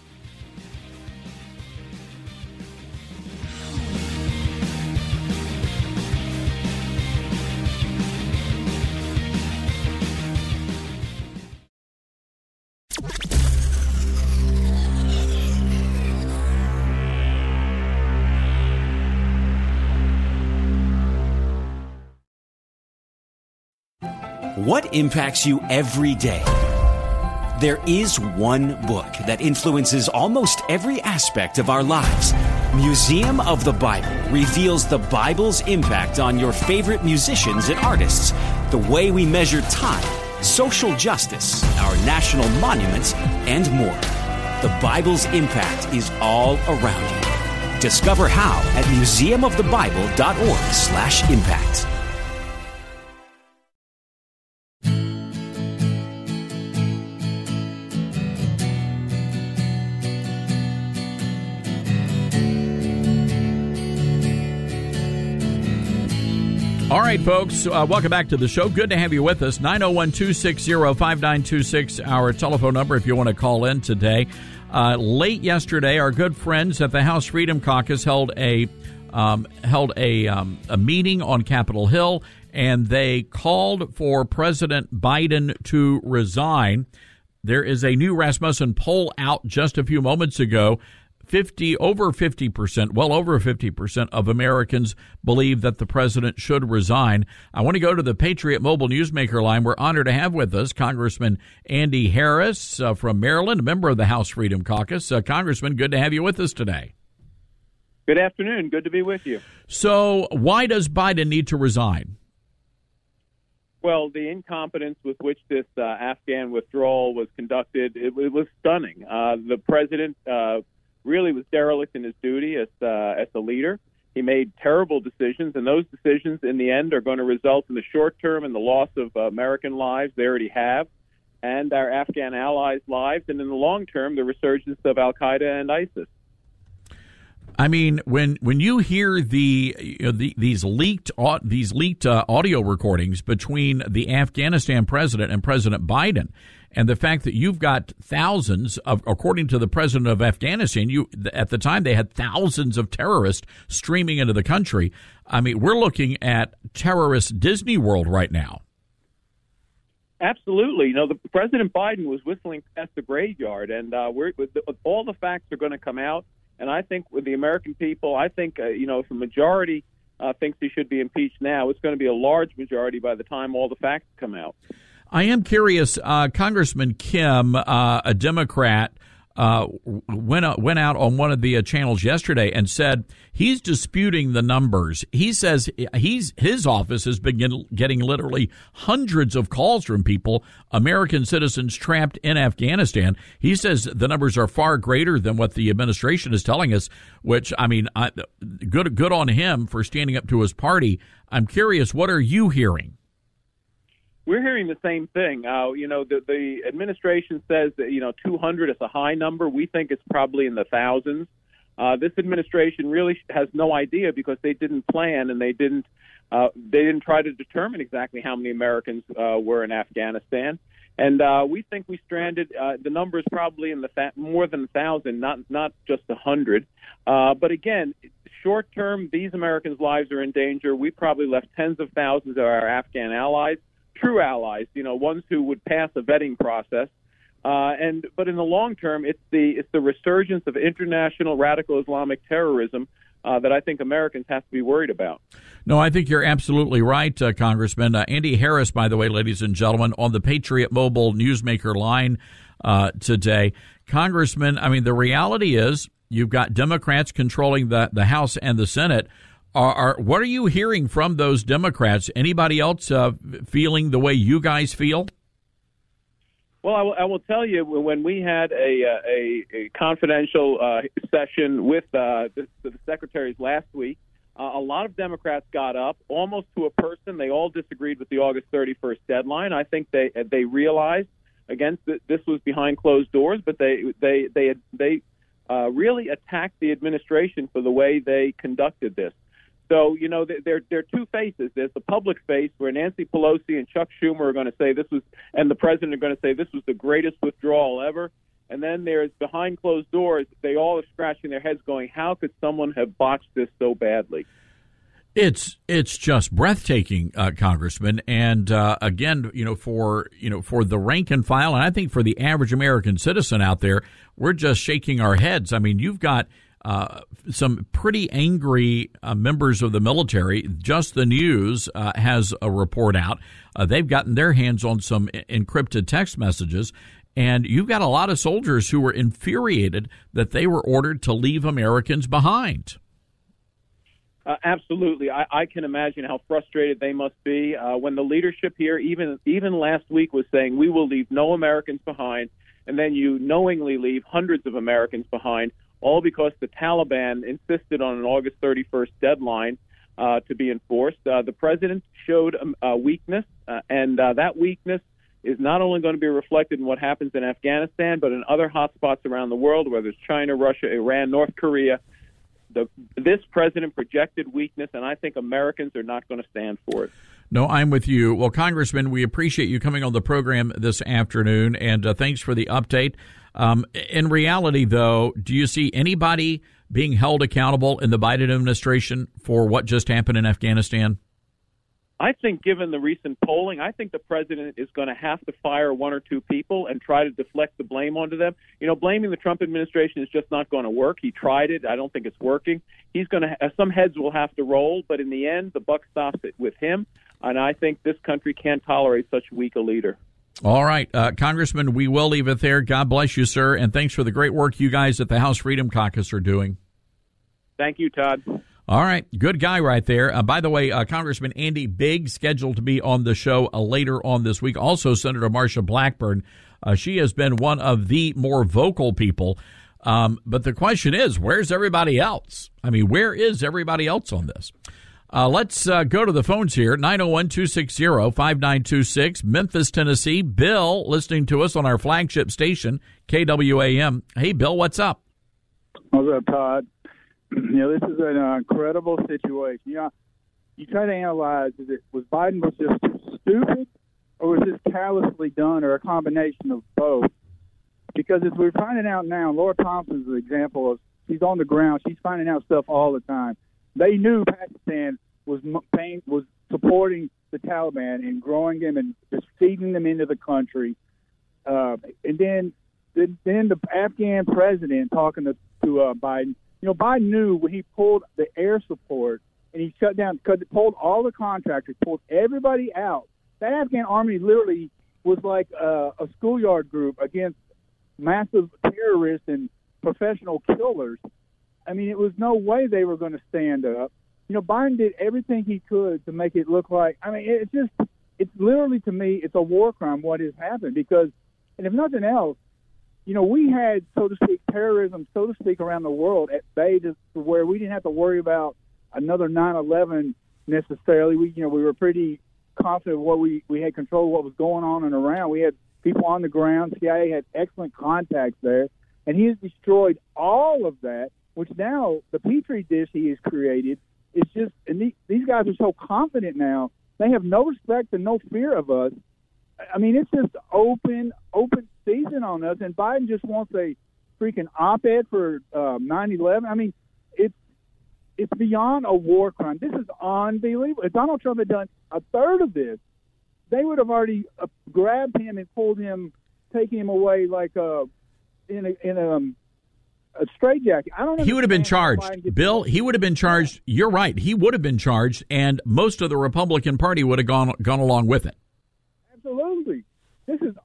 What impacts you every day? There is one book that influences almost every aspect of our lives. Museum of the Bible reveals the Bible's impact on your favorite musicians and artists, the way we measure time, social justice, our national monuments, and more. The Bible's impact is all around you. Discover how at museumofthebible.org/impact. All right, folks, welcome back to the show. Good to have you with us. 901-260-5926, our telephone number if you want to call in today. Late yesterday, our good friends at the House Freedom Caucus held a meeting on Capitol Hill, and they called for President Biden to resign. There is a new Rasmussen poll out just a few moments ago. Over 50% of Americans believe that the president should resign. I want to go to the Patriot Mobile Newsmaker line. We're honored to have with us Congressman Andy Harris from Maryland, a member of the House Freedom Caucus. Congressman, good to have you with us today. Good afternoon. Good to be with you. So why does Biden need to resign? Well, the incompetence with which this Afghan withdrawal was conducted, it was stunning. The president really was derelict in his duty as a leader. He made terrible decisions, and those decisions in the end are going to result in the short term in the loss of American lives they already have, and our Afghan allies' lives, and in the long term, the resurgence of Al-Qaeda and ISIS. I mean, when you hear these leaked audio recordings between the Afghanistan president and President Biden, and the fact that you've got thousands of, according to the president of Afghanistan, at the time they had thousands of terrorists streaming into the country. I mean, we're looking at terrorist Disney World right now. Absolutely. You know, President Biden was whistling past the graveyard, and all the facts are going to come out. And I think with the American people, I think, if a majority thinks he should be impeached now, it's going to be a large majority by the time all the facts come out. I am curious, Congressman Kim, a Democrat, went out on one of the channels yesterday and said he's disputing the numbers. He says his office has been getting literally hundreds of calls from people, American citizens trapped in Afghanistan. He says the numbers are far greater than what the administration is telling us, which, I mean, good on him for standing up to his party. I'm curious, what are you hearing? We're hearing the same thing. The administration says that 200 is a high number. We think it's probably in the thousands. This administration really has no idea because they didn't plan and they didn't try to determine exactly how many Americans were in Afghanistan. And we think we stranded. The number is probably in the more than 1,000, not just 100. But again, short term, these Americans' lives are in danger. We probably left tens of thousands of our Afghan allies. True allies, ones who would pass a vetting process, but in the long term, it's the resurgence of international radical Islamic terrorism that I think Americans have to be worried about. No, I think you're absolutely right, Congressman. Andy Harris, by the way, ladies and gentlemen, on the Patriot Mobile Newsmaker line today. Congressman, I mean, the reality is you've got Democrats controlling the House and the Senate. What are you hearing from those Democrats? Anybody else feeling the way you guys feel? Well, I will tell you, when we had a confidential session with the secretaries last week, a lot of Democrats got up, almost to a person. They all disagreed with the August 31st deadline. I think they realized, again, that this was behind closed doors, but they really attacked the administration for the way they conducted this. So, there are two faces. There's the public face where Nancy Pelosi and Chuck Schumer are going to say and the president are going to say this was the greatest withdrawal ever. And then there's behind closed doors, they all are scratching their heads going, how could someone have botched this so badly? It's just breathtaking, Congressman. And again, for the rank and file, and I think for the average American citizen out there, we're just shaking our heads. I mean, you've got some pretty angry members of the military. Just the News has a report out. They've gotten their hands on some encrypted text messages, and you've got a lot of soldiers who were infuriated that they were ordered to leave Americans behind. Absolutely. I can imagine how frustrated they must be when the leadership here, even last week, was saying we will leave no Americans behind, and then you knowingly leave hundreds of Americans behind, all because the Taliban insisted on an August 31st deadline to be enforced. The president showed weakness, and that weakness is not only going to be reflected in what happens in Afghanistan, but in other hotspots around the world, whether it's China, Russia, Iran, North Korea. This president projected weakness, and I think Americans are not going to stand for it. No, I'm with you. Well, Congressman, we appreciate you coming on the program this afternoon, and thanks for the update. In reality, though, do you see anybody being held accountable in the Biden administration for what just happened in Afghanistan? I think given the recent polling, I think the president is going to have to fire one or two people and try to deflect the blame onto them. You know, blaming the Trump administration is just not going to work. He tried it. I don't think it's working. He's going to some heads will have to roll, but in the end, the buck stops with him. And I think this country can't tolerate such weak a leader. All right, Congressman, we will leave it there. God bless you, sir, and thanks for the great work you guys at the House Freedom Caucus are doing. Thank you, Todd. All right. Good guy right there. By the way, Congressman Andy Biggs scheduled to be on the show later on this week. Also, Senator Marsha Blackburn. She has been one of the more vocal people. But the question is, where's everybody else? I mean, where is everybody else on this? Let's go to the phones here. 901-260-5926, Memphis, Tennessee. Bill, listening to us on our flagship station, KWAM. Hey, Bill, what's up? What's up, Todd? You know, this is an incredible situation. You know, you try to analyze, was Biden was just stupid, or was this callously done, or a combination of both? Because as we're finding out now, Laura Thompson's an example of, she's on the ground, she's finding out stuff all the time. They knew Pakistan was supporting the Taliban and growing them and just feeding them into the country. And then the Afghan president talking to Biden, you know, Biden knew when he pulled the air support and he shut down, pulled all the contractors, pulled everybody out. That Afghan army literally was like a schoolyard group against massive terrorists and professional killers. I mean, it was no way they were going to stand up. You know, Biden did everything he could to make it look like, I mean, it's literally, to me, it's a war crime what has happened because, and if nothing else, you know, we had, so to speak, terrorism, so to speak, around the world at bay to where we didn't have to worry about another 9/11 necessarily. We were pretty confident of what we had control of what was going on and around. We had people on the ground. CIA had excellent contacts there, and he has destroyed all of that. Which now the petri dish he has created is just, and these guys are so confident now. They have no respect and no fear of us. I mean, it's just open season on us, and Biden just wants a freaking op-ed for 9/11. I mean, it's beyond a war crime. This is unbelievable. If Donald Trump had done a third of this, they would have already grabbed him and pulled him, taking him away like in a straitjacket. I don't know. He would have been charged, Bill. He would have been charged. You're right. He would have been charged, and most of the Republican Party would have gone along with it. Absolutely. This is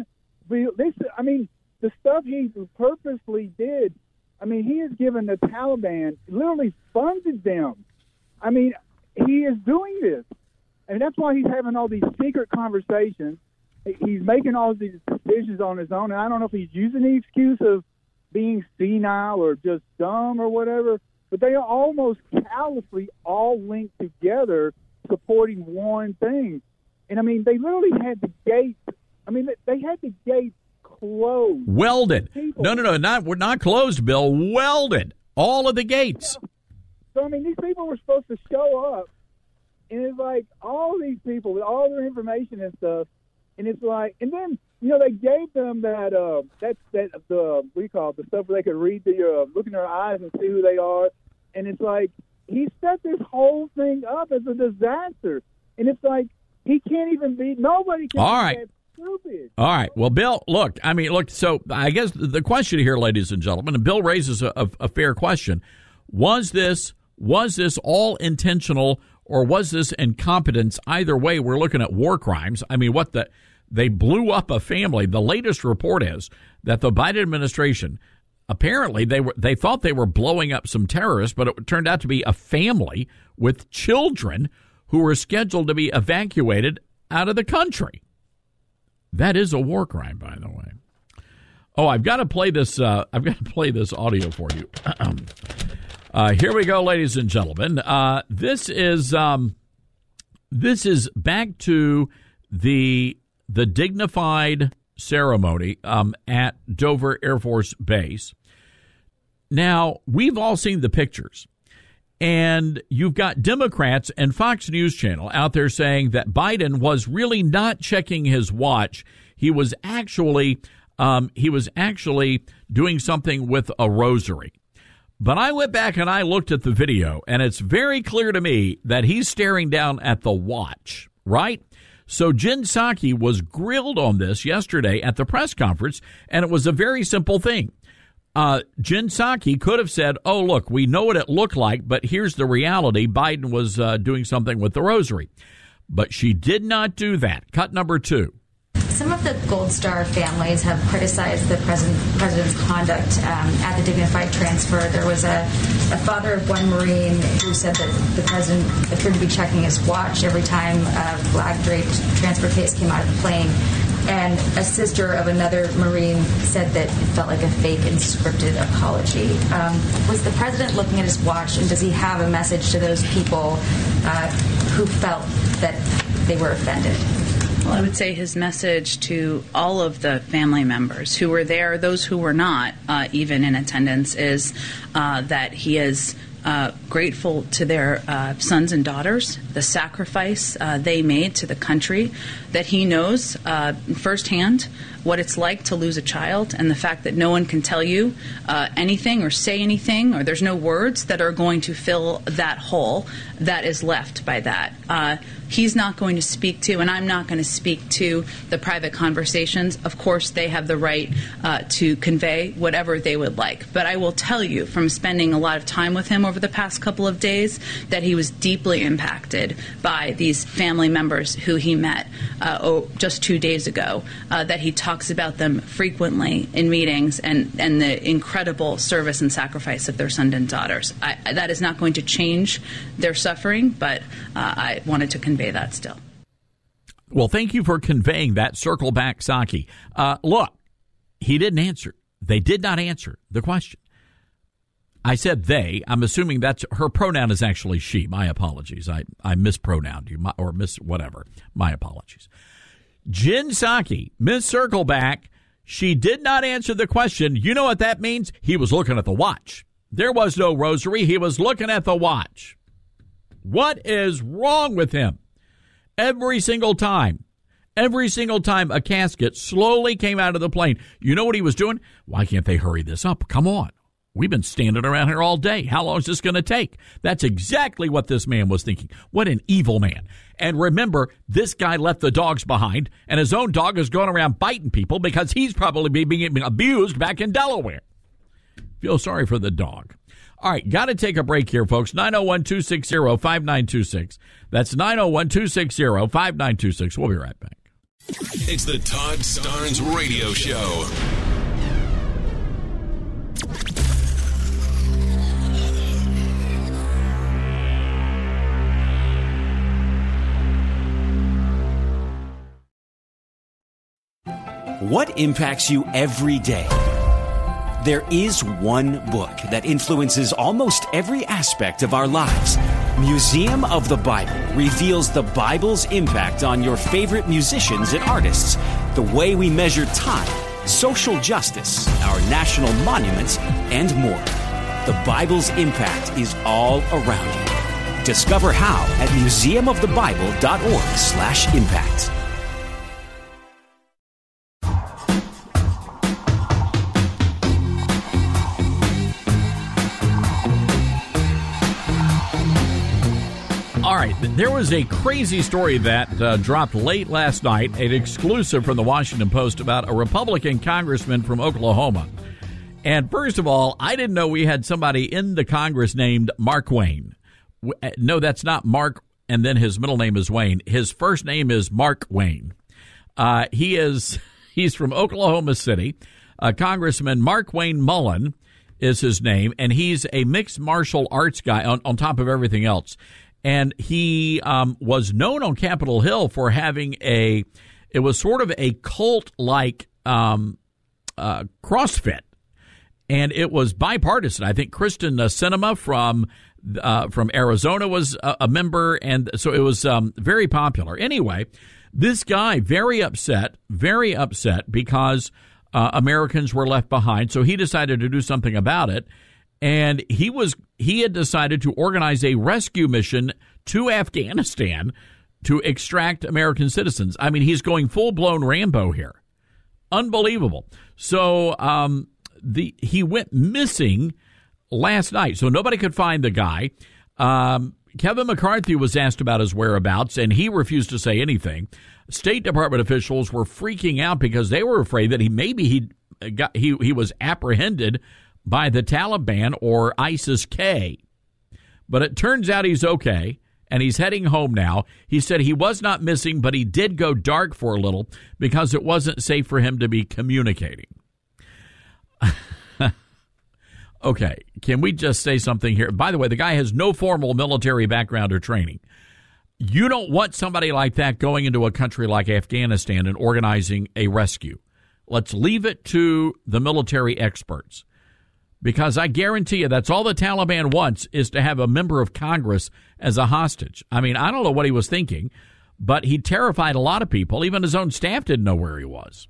I mean, the stuff he purposely did. I mean, he has given the Taliban, literally funded them. I mean, he is doing this. And that's why he's having all these secret conversations. He's making all these decisions on his own. And I don't know if he's using the excuse of being senile or just dumb or whatever, but they are almost callously all linked together supporting one thing. And, I mean, they literally had the gates. I mean, they had the gates closed. Welded. No, we're not closed, Bill. Welded. All of the gates. So, I mean, these people were supposed to show up, and it's like all these people with all their information and stuff, and it's like, and then, you know, they gave them the what do you call it, the stuff where they could read look in their eyes and see who they are, and it's like he set this whole thing up as a disaster, and it's like he can't even be. Nobody can. All right. stupid. All right. Well, Bill, look, so I guess the question here, ladies and gentlemen, and Bill raises a fair question. Was this all intentional, or was this incompetence? Either way, we're looking at war crimes. I mean, they blew up a family. The latest report is that the Biden administration, apparently they thought they were blowing up some terrorists, but it turned out to be a family with children who were scheduled to be evacuated out of the country. That is a war crime, by the way. Oh, I've got to play this. I've got to play this audio for you. Here we go, ladies and gentlemen. This is back to the dignified ceremony at Dover Air Force Base. Now, we've all seen the pictures, and you've got Democrats and Fox News Channel out there saying that Biden was really not checking his watch. He was actually doing something with a rosary. But I went back and I looked at the video, and it's very clear to me that he's staring down at the watch, right? So Jen Psaki was grilled on this yesterday at the press conference, and it was a very simple thing. Jen Psaki could have said, oh, look, we know what it looked like, but here's the reality. Biden was doing something with the rosary. But she did not do that. Cut number 2. Some of the Gold Star families have criticized the president's conduct at the dignified transfer. There was a father of one Marine who said that the president appeared to be checking his watch every time a flag-draped transfer case came out of the plane. And a sister of another Marine said that it felt like a fake and scripted apology. Was the president looking at his watch, and does he have a message to those people who felt that they were offended? Well, I would say his message to all of the family members who were there, those who were not even in attendance, is that he is grateful to their sons and daughters, the sacrifice they made to the country, that he knows firsthand what it's like to lose a child, and the fact that no one can tell you anything or say anything, or there's no words that are going to fill that hole that is left by that. He's not going to speak to, and I'm not going to speak to, the private conversations. Of course, they have the right to convey whatever they would like. But I will tell you, from spending a lot of time with him over the past couple of days, that he was deeply impacted by these family members who he met just 2 days ago, that he talks about them frequently in meetings, and the incredible service and sacrifice of their sons and daughters. That is not going to change their suffering, but I wanted to convey that still. Well, thank you for conveying that. Circle back, Psaki. Look, he didn't answer. They did not answer the question. I said they. I'm assuming that's her pronoun is actually she. My apologies. I mispronounced you, or whatever. My apologies. Jen Psaki, Miss Circleback, she did not answer the question. You know what that means? He was looking at the watch. There was no rosary. He was looking at the watch. What is wrong with him? Every single time a casket slowly came out of the plane, you know what he was doing? Why can't they hurry this up? Come on. We've been standing around here all day. How long is this going to take? That's exactly what this man was thinking. What an evil man. And remember, this guy left the dogs behind, and his own dog is going around biting people because he's probably being abused back in Delaware. Feel sorry for the dog. All right, got to take a break here, folks. 901-260-5926. That's 901-260-5926. We'll be right back. It's the Todd Starnes Radio Show. What impacts you every day? There is one book that influences almost every aspect of our lives. Museum of the Bible reveals the Bible's impact on your favorite musicians and artists, the way we measure time, social justice, our national monuments, and more. The Bible's impact is all around you. Discover how at museumofthebible.org/impact. All right, There was a crazy story that dropped late last night, an exclusive from the Washington Post about a Republican congressman from Oklahoma. And first of all, I didn't know we had somebody in the Congress named Mark Wayne. No, that's not Mark, and then his middle name is Wayne. His first name is Mark Wayne. He's from Oklahoma City. Congressman Mark Wayne Mullen is his name, and he's a mixed martial arts guy on top of everything else. And he was known on Capitol Hill for having it was sort of a cult-like CrossFit. And it was bipartisan. I think Kristen Sinema from Arizona was a member, and so it was very popular. Anyway, this guy very upset because Americans were left behind. So he decided to do something about it. And he had decided to organize a rescue mission to Afghanistan to extract American citizens. I mean, he's going full-blown Rambo here. Unbelievable. So he went missing last night, so nobody could find the guy. Kevin McCarthy was asked about his whereabouts, and he refused to say anything. State Department officials were freaking out because they were afraid that he was apprehended by the Taliban or ISIS-K. But it turns out he's okay, and he's heading home now. He said he was not missing, but he did go dark for a little because it wasn't safe for him to be communicating. Okay, can we just say something here? By the way, the guy has no formal military background or training. You don't want somebody like that going into a country like Afghanistan and organizing a rescue. Let's leave it to the military experts. Because I guarantee you that's all the Taliban wants is to have a member of Congress as a hostage. I mean, I don't know what he was thinking, but he terrified a lot of people. Even his own staff didn't know where he was.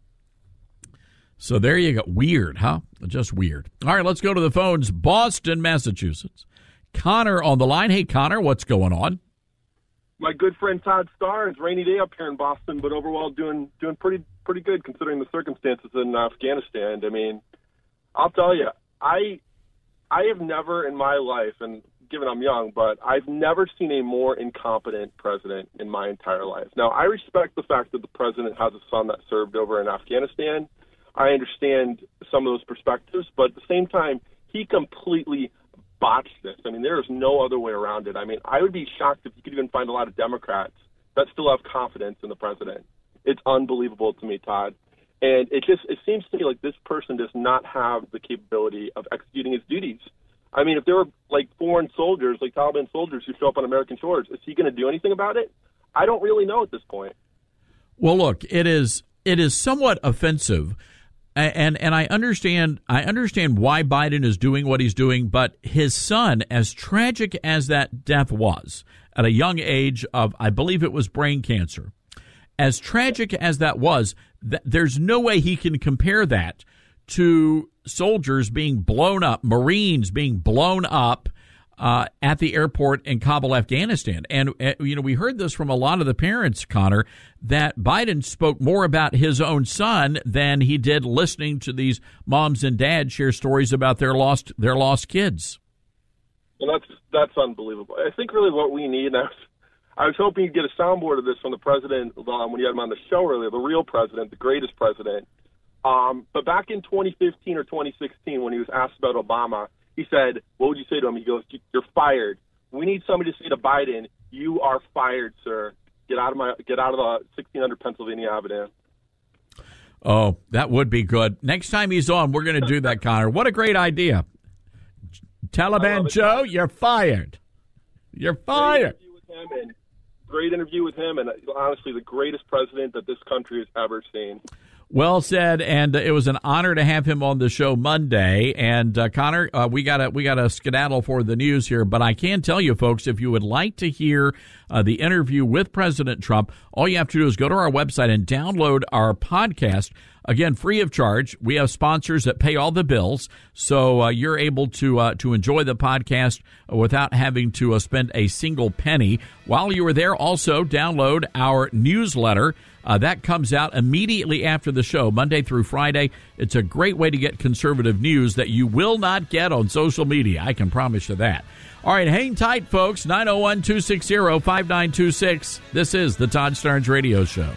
So there you go. Weird, huh? Just weird. All right, let's go to the phones. Boston, Massachusetts. Connor on the line. Hey, Connor, what's going on? My good friend Todd Starnes, rainy day up here in Boston, but overall doing pretty good considering the circumstances in Afghanistan. I mean, I'll tell you, I have never in my life, and given I'm young, but I've never seen a more incompetent president in my entire life. Now, I respect the fact that the president has a son that served over in Afghanistan. I understand some of those perspectives, but at the same time, he completely botched this. I mean, there is no other way around it. I mean, I would be shocked if you could even find a lot of Democrats that still have confidence in the president. It's unbelievable to me, Todd. And it seems to me like this person does not have the capability of executing his duties. I mean, if there were like foreign soldiers, like Taliban soldiers who show up on American shores, is he going to do anything about it? I don't really know at this point. Well, look, it is somewhat offensive. And I understand why Biden is doing what he's doing, but his son, as tragic as that death was, at a young age of, I believe it was brain cancer, as tragic as that was, there's no way he can compare that to soldiers being blown up, Marines being blown up at the airport in Kabul, Afghanistan. And, we heard this from a lot of the parents, Connor, that Biden spoke more about his own son than he did listening to these moms and dads share stories about their lost kids. Well, that's unbelievable. I think really what we need, and I was hoping you'd get a soundboard of this from the president when you had him on the show earlier, the real president, the greatest president. But back in 2015 or 2016, when he was asked about Obama, he said, what would you say to him? He goes, you're fired. We need somebody to say to Biden, you are fired, sir. Get out of the 1600 Pennsylvania Avenue. Oh, that would be good. Next time he's on, we're going to do that, Connor. What a great idea. Taliban Joe, you're fired. You're fired. Great interview with him, and honestly, the greatest president that this country has ever seen. Well said, and it was an honor to have him on the show Monday. And Connor, we got a skedaddle for the news here, but I can tell you, folks, if you would like to hear the interview with President Trump, all you have to do is go to our website and download our podcast. Again, free of charge. We have sponsors that pay all the bills, so you're able to enjoy the podcast without having to spend a single penny. While you are there, also download our newsletter. That comes out immediately after the show, Monday through Friday. It's a great way to get conservative news that you will not get on social media. I can promise you that. All right, hang tight, folks. 901-260-5926. This is the Todd Starnes Radio Show.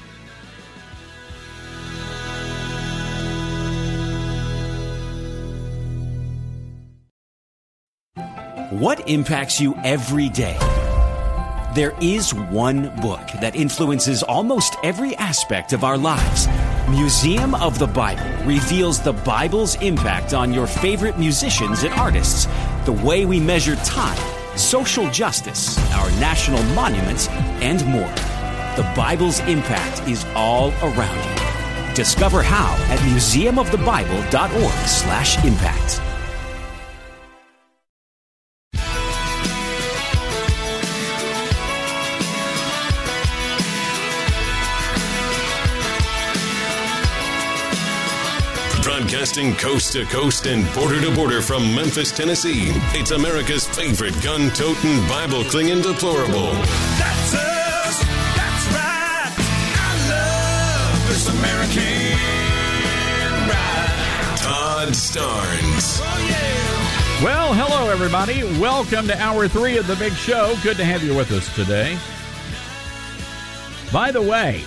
What impacts you every day? There is one book that influences almost every aspect of our lives. Museum of the Bible reveals the Bible's impact on your favorite musicians and artists, the way we measure time, social justice, our national monuments, and more. The Bible's impact is all around you. Discover how at museumofthebible.org/impact. Broadcasting coast to coast and border to border from Memphis, Tennessee. It's America's favorite gun-toting, Bible-clinging deplorable. That's us. That's right. I love this American ride. Todd Starnes. Oh, yeah. Well, hello, everybody. Welcome to Hour 3 of the Big Show. Good to have you with us today. By the way,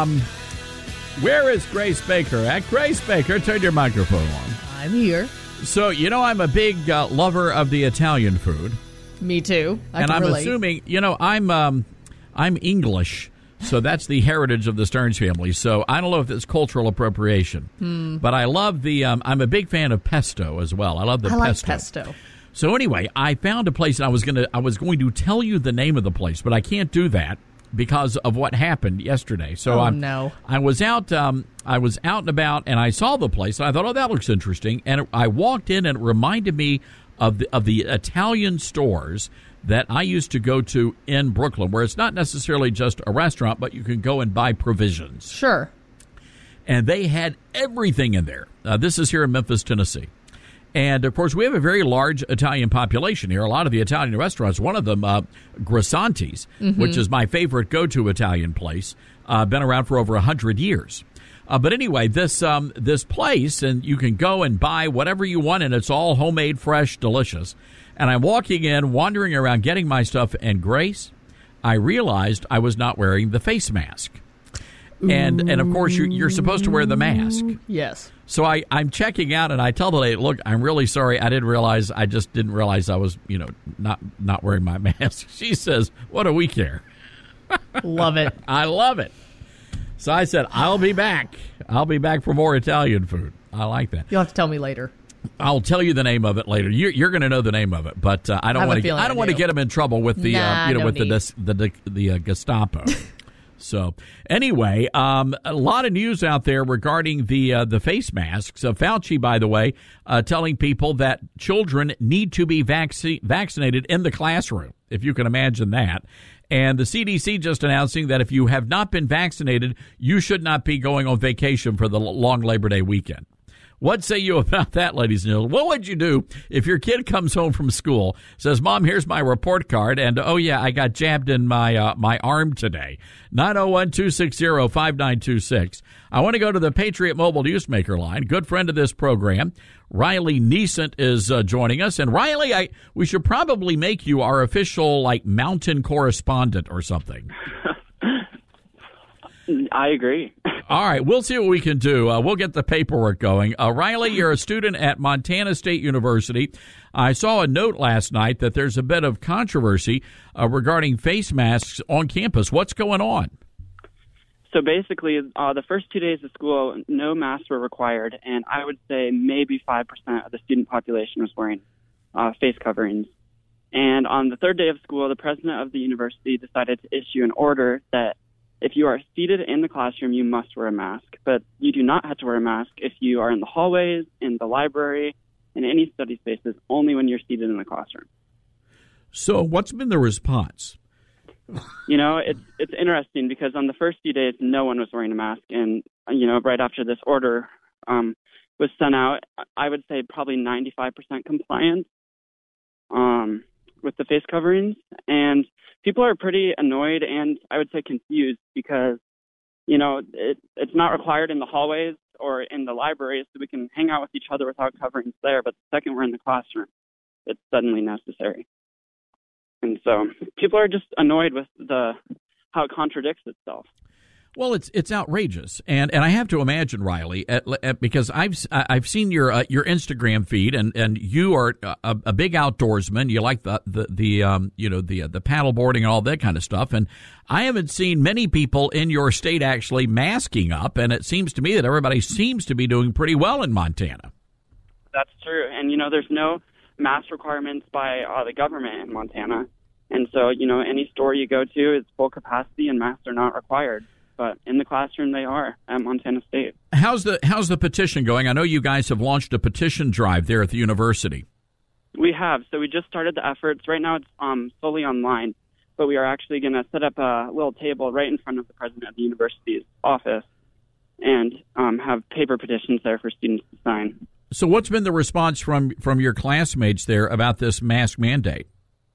where is Grace Baker at? Grace Baker, turn your microphone on. I'm here. So, you know, I'm a big lover of the Italian food. Me too. And I'm assuming, you know, I'm English, so that's the heritage of the Stearns family. So I don't know if it's cultural appropriation. But I love the, I'm a big fan of pesto as well. I love the pesto. I like pesto. So anyway, I found a place, and I was going to tell you the name of the place, but I can't do that because of what happened yesterday. So I was out and about, and I saw the place, and I thought, oh, that looks interesting. And I walked in, and it reminded me of the Italian stores that I used to go to in Brooklyn, where it's not necessarily just a restaurant, but you can go and buy provisions. Sure. And they had everything in there. This is here in Memphis, Tennessee. And, of course, we have a very large Italian population here. A lot of the Italian restaurants, one of them, Grisanti's, which is my favorite go-to Italian place, been around for over 100 years. But anyway, this place, and you can go and buy whatever you want, and it's all homemade, fresh, delicious. And I'm walking in, wandering around, getting my stuff, and Grace, I realized I was not wearing the face mask. And of course, you're supposed to wear the mask. Yes. So I'm checking out, and I tell the lady, look, I'm really sorry. I just didn't realize I was, not wearing my mask. She says, what do we care? Love it. I love it. So I said, I'll be back. I'll be back for more Italian food. I like that. You'll have to tell me later. I'll tell you the name of it later. You're going to know the name of it, but I don't want to get them in trouble with the the Gestapo. So anyway, a lot of news out there regarding the face masks. Fauci, by the way, telling people that children need to be vaccinated in the classroom, if you can imagine that. And the CDC just announcing that if you have not been vaccinated, you should not be going on vacation for the long Labor Day weekend. What say you about that, ladies and gentlemen? What would you do if your kid comes home from school, says, Mom, here's my report card, and, oh, yeah, I got jabbed in my my arm today? 901-260-5926. I want to go to the Patriot Mobile Newsmaker line. Good friend of this program, Riley Neesent, is joining us. And, Riley, we should probably make you our official, mountain correspondent or something. I agree. All right, we'll see what we can do. We'll get the paperwork going. Riley, you're a student at Montana State University. I saw a note last night that there's a bit of controversy regarding face masks on campus. What's going on? So basically, the first 2 days of school, no masks were required, and I would say maybe 5% of the student population was wearing face coverings. And on the third day of school, the president of the university decided to issue an order that if you are seated in the classroom, you must wear a mask. But you do not have to wear a mask if you are in the hallways, in the library, in any study spaces, only when you're seated in the classroom. So what's been the response? It's interesting because on the first few days, no one was wearing a mask. And, right after this order was sent out, I would say probably 95% compliance with the face coverings. And people are pretty annoyed and I would say confused because, it's not required in the hallways or in the libraries, so we can hang out with each other without coverings there. But the second we're in the classroom, it's suddenly necessary. And so people are just annoyed with how it contradicts itself. Well, it's outrageous, and I have to imagine, Riley, because I've seen your Instagram feed, and you are a big outdoorsman. You like the paddle boarding and all that kind of stuff, and I haven't seen many people in your state actually masking up, and it seems to me that everybody seems to be doing pretty well in Montana. That's true, and there's no mask requirements by the government in Montana, and so any store you go to is full capacity and masks are not required. But in the classroom, they are at Montana State. How's the petition going? I know you guys have launched a petition drive there at the university. We have. So we just started the efforts. Right now, it's solely online, but we are actually going to set up a little table right in front of the president of the university's office and have paper petitions there for students to sign. So what's been the response from your classmates there about this mask mandate?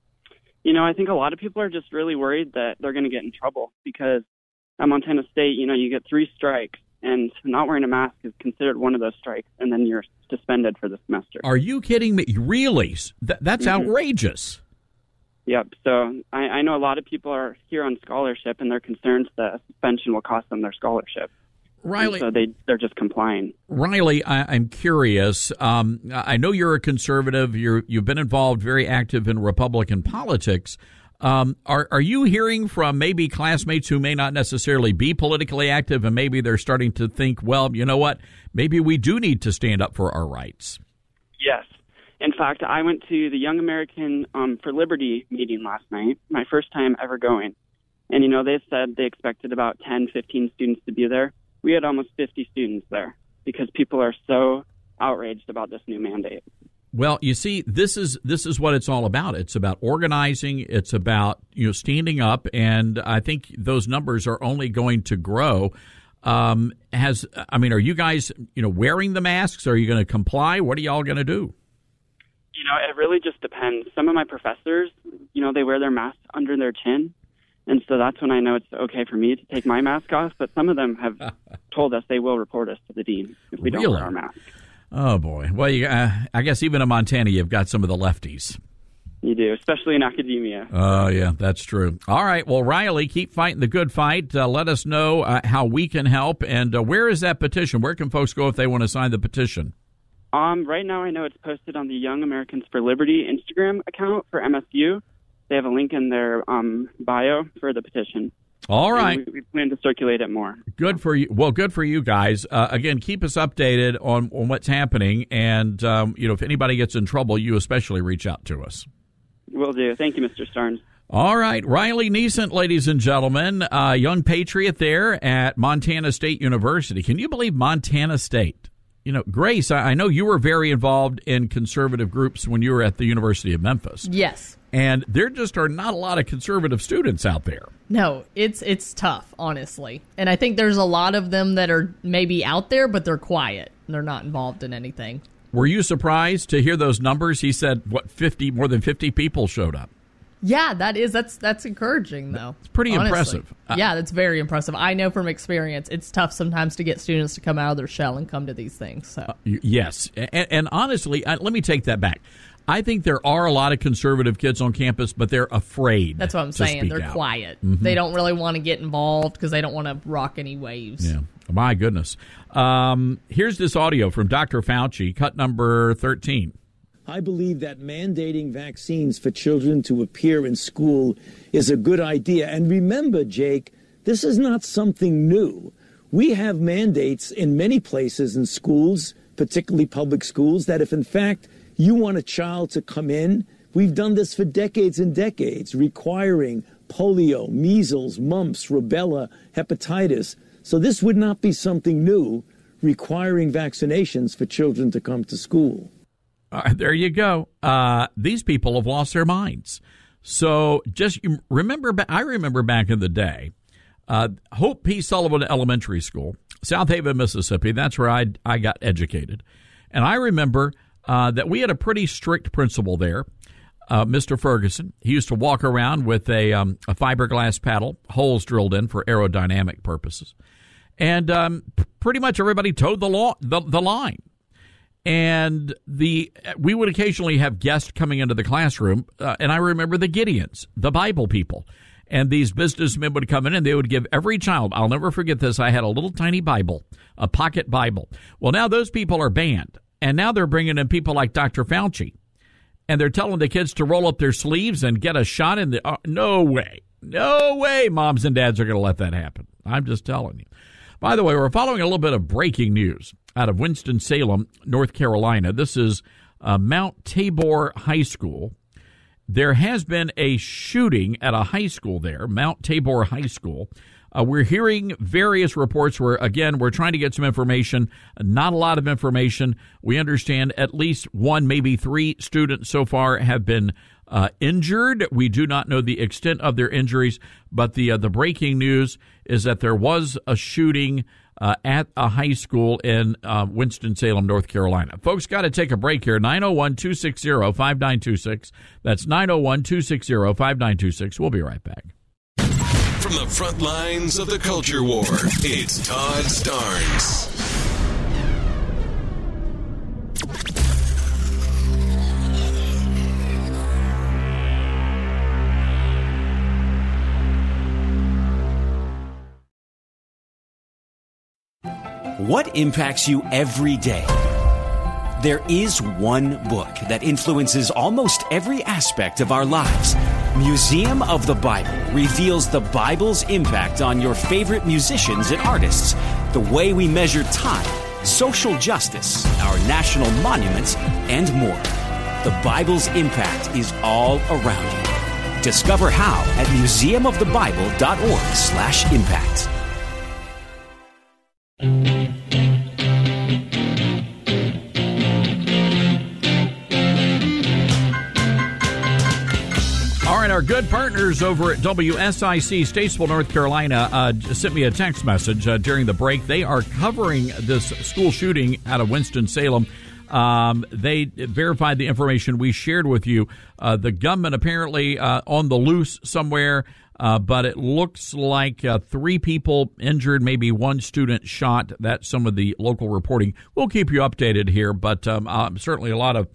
I think a lot of people are just really worried that they're going to get in trouble because at Montana State, you get 3 strikes, and not wearing a mask is considered one of those strikes, and then you're suspended for the semester. Are you kidding me? Really? That's outrageous. Yep. So I know a lot of people are here on scholarship, and they're concerned that a suspension will cost them their scholarship. Riley, and so they're just complying. Riley, I'm curious. I know you're a conservative. You've been involved, very active in Republican politics. Are you hearing from maybe classmates who may not necessarily be politically active and maybe they're starting to think, well, you know what, maybe we do need to stand up for our rights? Yes. In fact, I went to the Young American for Liberty meeting last night, my first time ever going. And, they said they expected about 10, 15 students to be there. We had almost 50 students there because people are so outraged about this new mandate. Well, you see, this is what it's all about. It's about organizing. It's about standing up, and I think those numbers are only going to grow. Are you guys wearing the masks? Are you going to comply? What are y'all going to do? It really just depends. Some of my professors, they wear their masks under their chin, and so that's when I know it's okay for me to take my mask off. But some of them have told us they will report us to the dean if we don't wear our mask. Oh, boy. Well, I guess even in Montana, you've got some of the lefties. You do, especially in academia. Oh, yeah, that's true. All right. Well, Riley, keep fighting the good fight. Let us know how we can help. And where is that petition? Where can folks go if they want to sign the petition? Right now, I know it's posted on the Young Americans for Liberty Instagram account for MSU. They have a link in their bio for the petition. All right. We plan to circulate it more. Good for you. Well, good for you guys. Again, keep us updated on what's happening. And, if anybody gets in trouble, you especially reach out to us. Will do. Thank you, Mr. Starnes. All right. Riley Neesent, ladies and gentlemen, young patriot there at Montana State University. Can you believe Montana State? Grace, I know you were very involved in conservative groups when you were at the University of Memphis. Yes. And there just are not a lot of conservative students out there. No, it's tough, honestly. And I think there's a lot of them that are maybe out there, but they're quiet. They're not involved in anything. Were you surprised to hear those numbers? He said, more than 50 people showed up. Yeah, that's encouraging, though. It's pretty honestly. Impressive. Yeah, that's very impressive. I know from experience, it's tough sometimes to get students to come out of their shell and come to these things. So yes, and honestly, let me take that back. I think there are a lot of conservative kids on campus, but they're afraid. That's what I'm saying. They're quiet. Mm-hmm. They don't really want to get involved because they don't want to rock any waves. Yeah. My goodness. Here's this audio from Dr. Fauci, cut number 13. I believe that mandating vaccines for children to appear in school is a good idea. And remember, Jake, this is not something new. We have mandates in many places in schools, particularly public schools, that if in fact you want a child to come in, we've done this for decades and decades, requiring polio, measles, mumps, rubella, hepatitis. So this would not be something new, requiring vaccinations for children to come to school. There you go. These people have lost their minds. So just remember, I remember back in the day, Hope P. Sullivan Elementary School, South Haven, Mississippi. That's where I got educated. And I remember that we had a pretty strict principal there, Mr. Ferguson. He used to walk around with a fiberglass paddle, holes drilled in for aerodynamic purposes. And pretty much everybody towed the line. And we would occasionally have guests coming into the classroom, and I remember the Gideons, the Bible people. And these businessmen would come in, and they would give every child, I'll never forget this, I had a little tiny Bible, a pocket Bible. Well, now those people are banned, and now they're bringing in people like Dr. Fauci, and they're telling the kids to roll up their sleeves and get a shot in the no way moms and dads are going to let that happen. I'm just telling you. By the way, we're following a little bit of breaking news out of Winston-Salem, North Carolina. This is Mount Tabor High School. There has been a shooting at a high school there, Mount Tabor High School. We're hearing various reports where, again, we're trying to get some information. Not a lot of information. We understand at least one, maybe three students so far have been injured. We do not know the extent of their injuries, but the breaking news is that there was a shooting at a high school in Winston-Salem, North Carolina. Folks, got to take a break here. 901-260-5926. That's 901-260-5926. We'll be right back. From the front lines of the culture war, it's Todd Starnes. What impacts you every day? There is one book that influences almost every aspect of our lives. Museum of the Bible reveals the Bible's impact on your favorite musicians and artists, the way we measure time, social justice, our national monuments, and more. The Bible's impact is all around you. Discover how at museumofthebible.org/impact. Our good partners over at WSIC Statesville, North Carolina, sent me a text message during the break. They are covering this school shooting out of Winston-Salem. They verified the information we shared with you. The gunman apparently on the loose somewhere, but it looks like 3 people injured, maybe 1 student shot. That's some of the local reporting. We'll keep you updated here, but certainly a lot of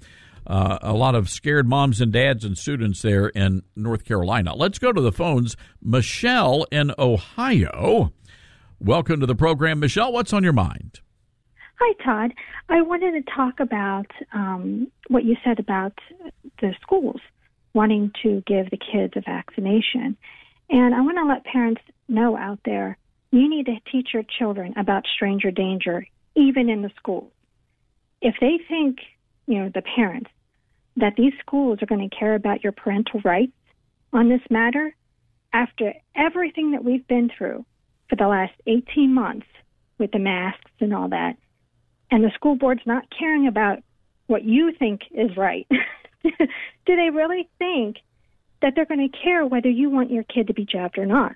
scared moms and dads and students there in North Carolina. Let's go to the phones. Michelle in Ohio. Welcome to the program. Michelle, what's on your mind? Hi, Todd. I wanted to talk about what you said about the schools wanting to give the kids a vaccination. And I want to let parents know out there, you need to teach your children about stranger danger, even in the schools. If they think, the parents, that these schools are going to care about your parental rights on this matter, after everything that we've been through for the last 18 months with the masks and all that, and the school board's not caring about what you think is right, do they really think that they're going to care whether you want your kid to be jabbed or not?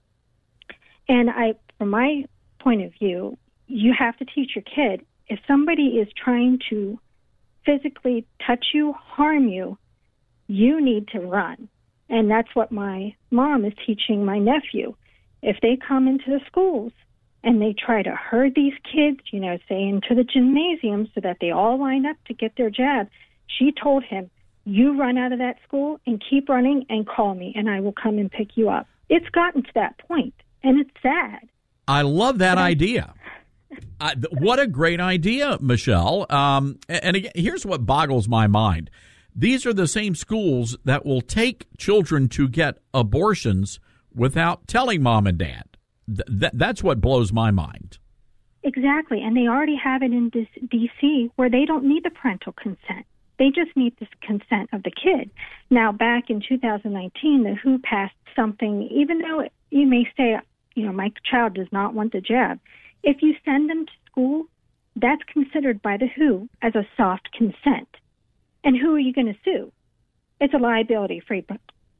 And from my point of view, you have to teach your kid, if somebody is trying to physically touch you, harm you, you need to run. And that's what my mom is teaching my nephew. If they come into the schools and they try to herd these kids, say into the gymnasium so that they all line up to get their jab, she told him, you run out of that school and keep running and call me and I will come and pick you up. It's gotten to that point, and it's sad. I love that idea. What a great idea, Michelle. And again, here's what boggles my mind. These are the same schools that will take children to get abortions without telling mom and dad. That's what blows my mind. Exactly. And they already have it in D.C. where they don't need the parental consent. They just need the consent of the kid. Now, back in 2019, the WHO passed something, even though you may say, my child does not want the jab. If you send them to school, that's considered by the WHO as a soft consent. And who are you going to sue? It's a liability-free,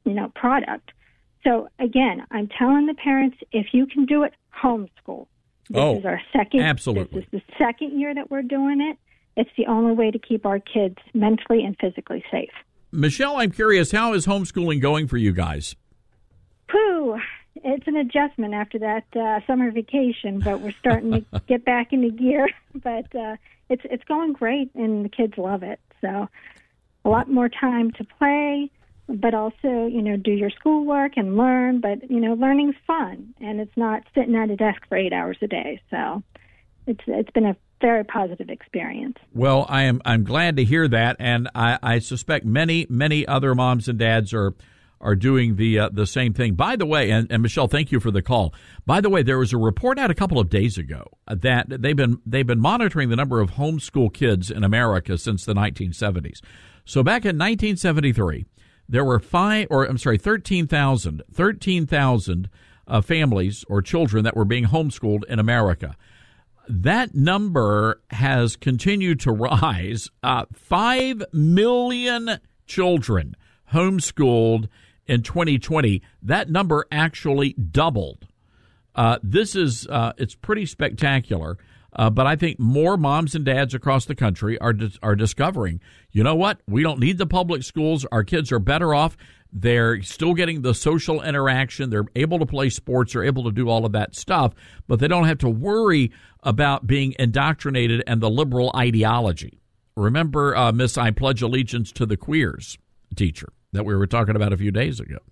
product. So again, I'm telling the parents, if you can do it, homeschool. This is our second. Absolutely. This is the second year that we're doing it. It's the only way to keep our kids mentally and physically safe. Michelle, I'm curious, how is homeschooling going for you guys? It's an adjustment after that summer vacation, but we're starting to get back into gear. But it's going great, and the kids love it. So a lot more time to play, but also, do your schoolwork and learn. But, learning's fun, and it's not sitting at a desk for 8 hours a day. So it's been a very positive experience. Well, I'm glad to hear that, and I suspect many other moms and dads are doing the same thing. By the way, and Michelle, thank you for the call. By the way, there was a report out a couple of days ago that they've been monitoring the number of homeschool kids in America since the 1970s. So back in 1973, there were 13,000 families or children that were being homeschooled in America. That number has continued to rise. 5 million children homeschooled in 2020. That number actually doubled. It's pretty spectacular. But I think more moms and dads across the country are discovering, you know what? We don't need the public schools. Our kids are better off. They're still getting the social interaction. They're able to play sports. They're able to do all of that stuff, but they don't have to worry about being indoctrinated and the liberal ideology. Remember, Miss I Pledge Allegiance to the Queers teacher that we were talking about a few days ago.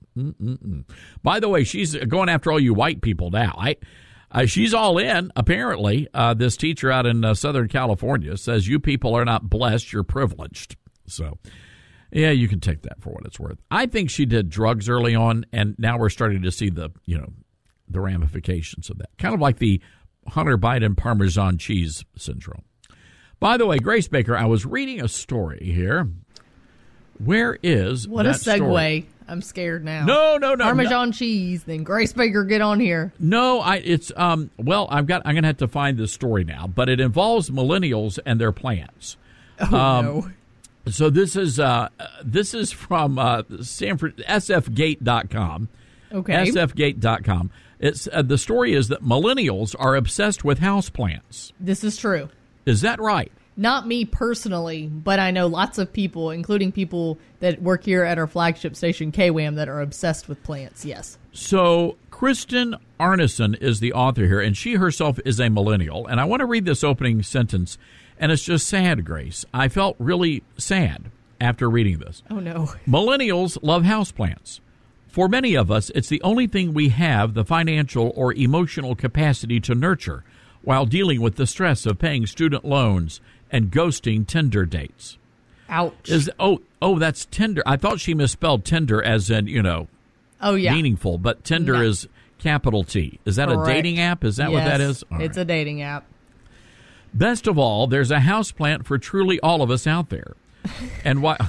By the way, she's going after all you white people now. She's all in, apparently. This teacher out in Southern California says, you people are not blessed, you're privileged. So, yeah, you can take that for what it's worth. I think she did drugs early on, and now we're starting to see the ramifications of that. Kind of like the Hunter Biden Parmesan cheese syndrome. By the way, Grace Baker, I was reading a story here. Where is what that a segue? Story? I'm scared now. No. Parmesan cheese. Then Grace Baker, get on here. No, I'm gonna have to find this story now, but it involves millennials and their plans. No. So this is from sfgate.com. Okay. sfgate.com. It's the story is that millennials are obsessed with houseplants. This is true. Is that right? Not me personally, but I know lots of people, including people that work here at our flagship station, KWAM, that are obsessed with plants, yes. So Kristen Arneson is the author here, and she herself is a millennial. And I want to read this opening sentence, and it's just sad, Grace. I felt really sad after reading this. Oh, no. Millennials love houseplants. For many of us, it's the only thing we have the financial or emotional capacity to nurture while dealing with the stress of paying student loans and ghosting Tinder dates. Ouch. That's Tinder. I thought she misspelled Tinder as in, meaningful, but Tinder is capital T. Is that Correct. A dating app? Is that what that is? All it's right. a dating app. Best of all, there's a houseplant for truly all of us out there. And while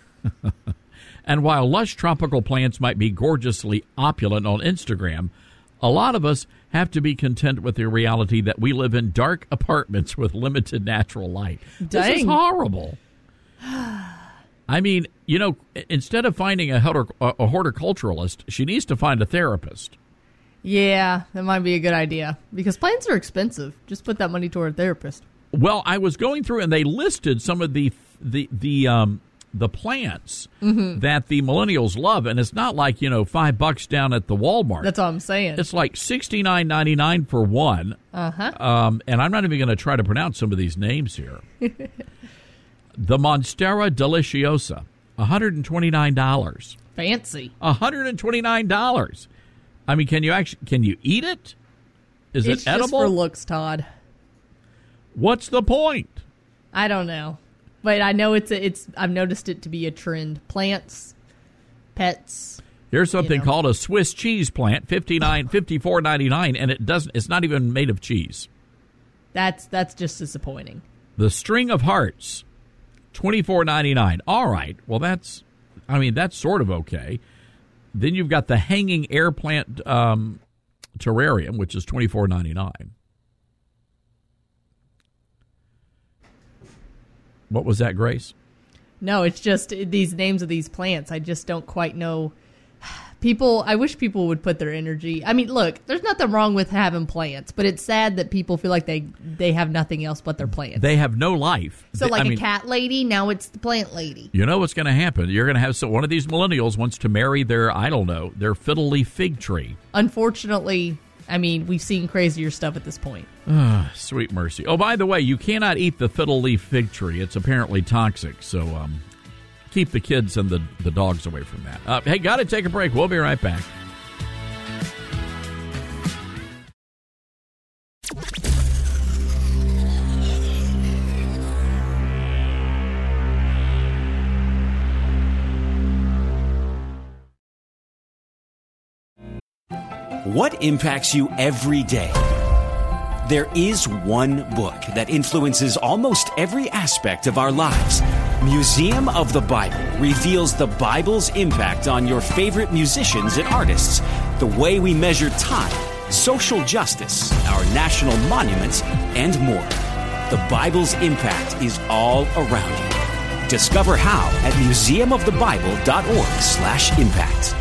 lush tropical plants might be gorgeously opulent on Instagram, a lot of us have to be content with the reality that we live in dark apartments with limited natural light. This is horrible. I mean, instead of finding a horticulturalist, she needs to find a therapist. Yeah, that might be a good idea because plants are expensive. Just put that money toward a therapist. Well, I was going through and they listed some of the plants that the millennials love, and it's not like $5 down at the Walmart. That's all I'm saying. It's like $69.99 for one. And I'm not even going to try to pronounce some of these names here. The Monstera Deliciosa, $129. Fancy. $129. I mean, can you eat it? Is it edible? It's just for looks, Todd. What's the point? I don't know. But I know I've noticed it to be a trend. Plants, pets. Here's something called a Swiss cheese plant, $54.99, and it's not even made of cheese. That's just disappointing. The String of Hearts, $24.99. All right. Well, that's sort of okay. Then you've got the Hanging Air Plant Terrarium, which is $24.99. What was that, Grace? No, it's just these names of these plants. I just don't quite know I wish people would put their energy. I mean, look, there's nothing wrong with having plants, but it's sad that people feel like they have nothing else but their plants. They have no life. So like a cat lady, now it's the plant lady. You know what's going to happen? You're going to have one of these millennials wants to marry their fiddle leaf fig tree. Unfortunately, I mean, we've seen crazier stuff at this point. Sweet mercy. Oh, by the way, you cannot eat the fiddle leaf fig tree. It's apparently toxic, so keep the kids and the dogs away from that. Hey, got to take a break. We'll be right back. What impacts you every day? There is one book that influences almost every aspect of our lives. Museum of the Bible reveals the Bible's impact on your favorite musicians and artists, the way we measure time, social justice, our national monuments, and more. The Bible's impact is all around you. Discover how at museumofthebible.org/impact.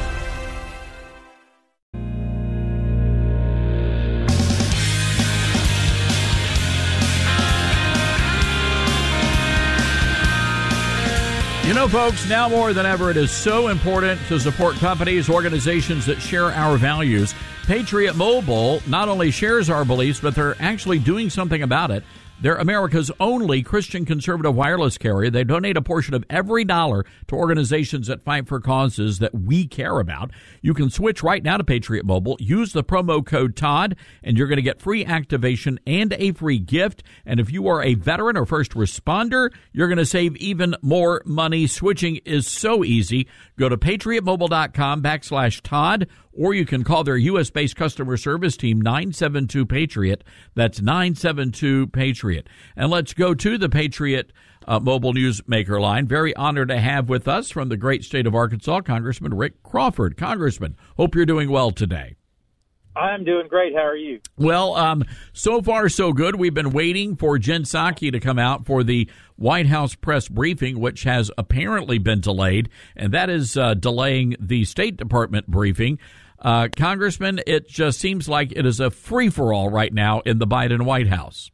You know, folks, now more than ever, it is so important to support companies, organizations that share our values. Patriot Mobile not only shares our beliefs, but they're actually doing something about it. They're America's only Christian conservative wireless carrier. They donate a portion of every dollar to organizations that fight for causes that we care about. You can switch right now to Patriot Mobile. Use the promo code Todd, and you're going to get free activation and a free gift. And if you are a veteran or first responder, you're going to save even more money. Switching is so easy. Go to patriotmobile.com/Todd, or you can call their U.S.-based customer service team, 972-PATRIOT. That's 972-PATRIOT. And let's go to the Patriot Mobile Newsmaker line. Very honored to have with us from the great state of Arkansas, Congressman Rick Crawford. Congressman, hope you're doing well today. I'm doing great. How are you? Well, so far so good. We've been waiting for Jen Psaki to come out for the White House press briefing, which has apparently been delayed, and that is delaying the State Department briefing. Congressman, it just seems like it is a free-for-all right now in the Biden White House.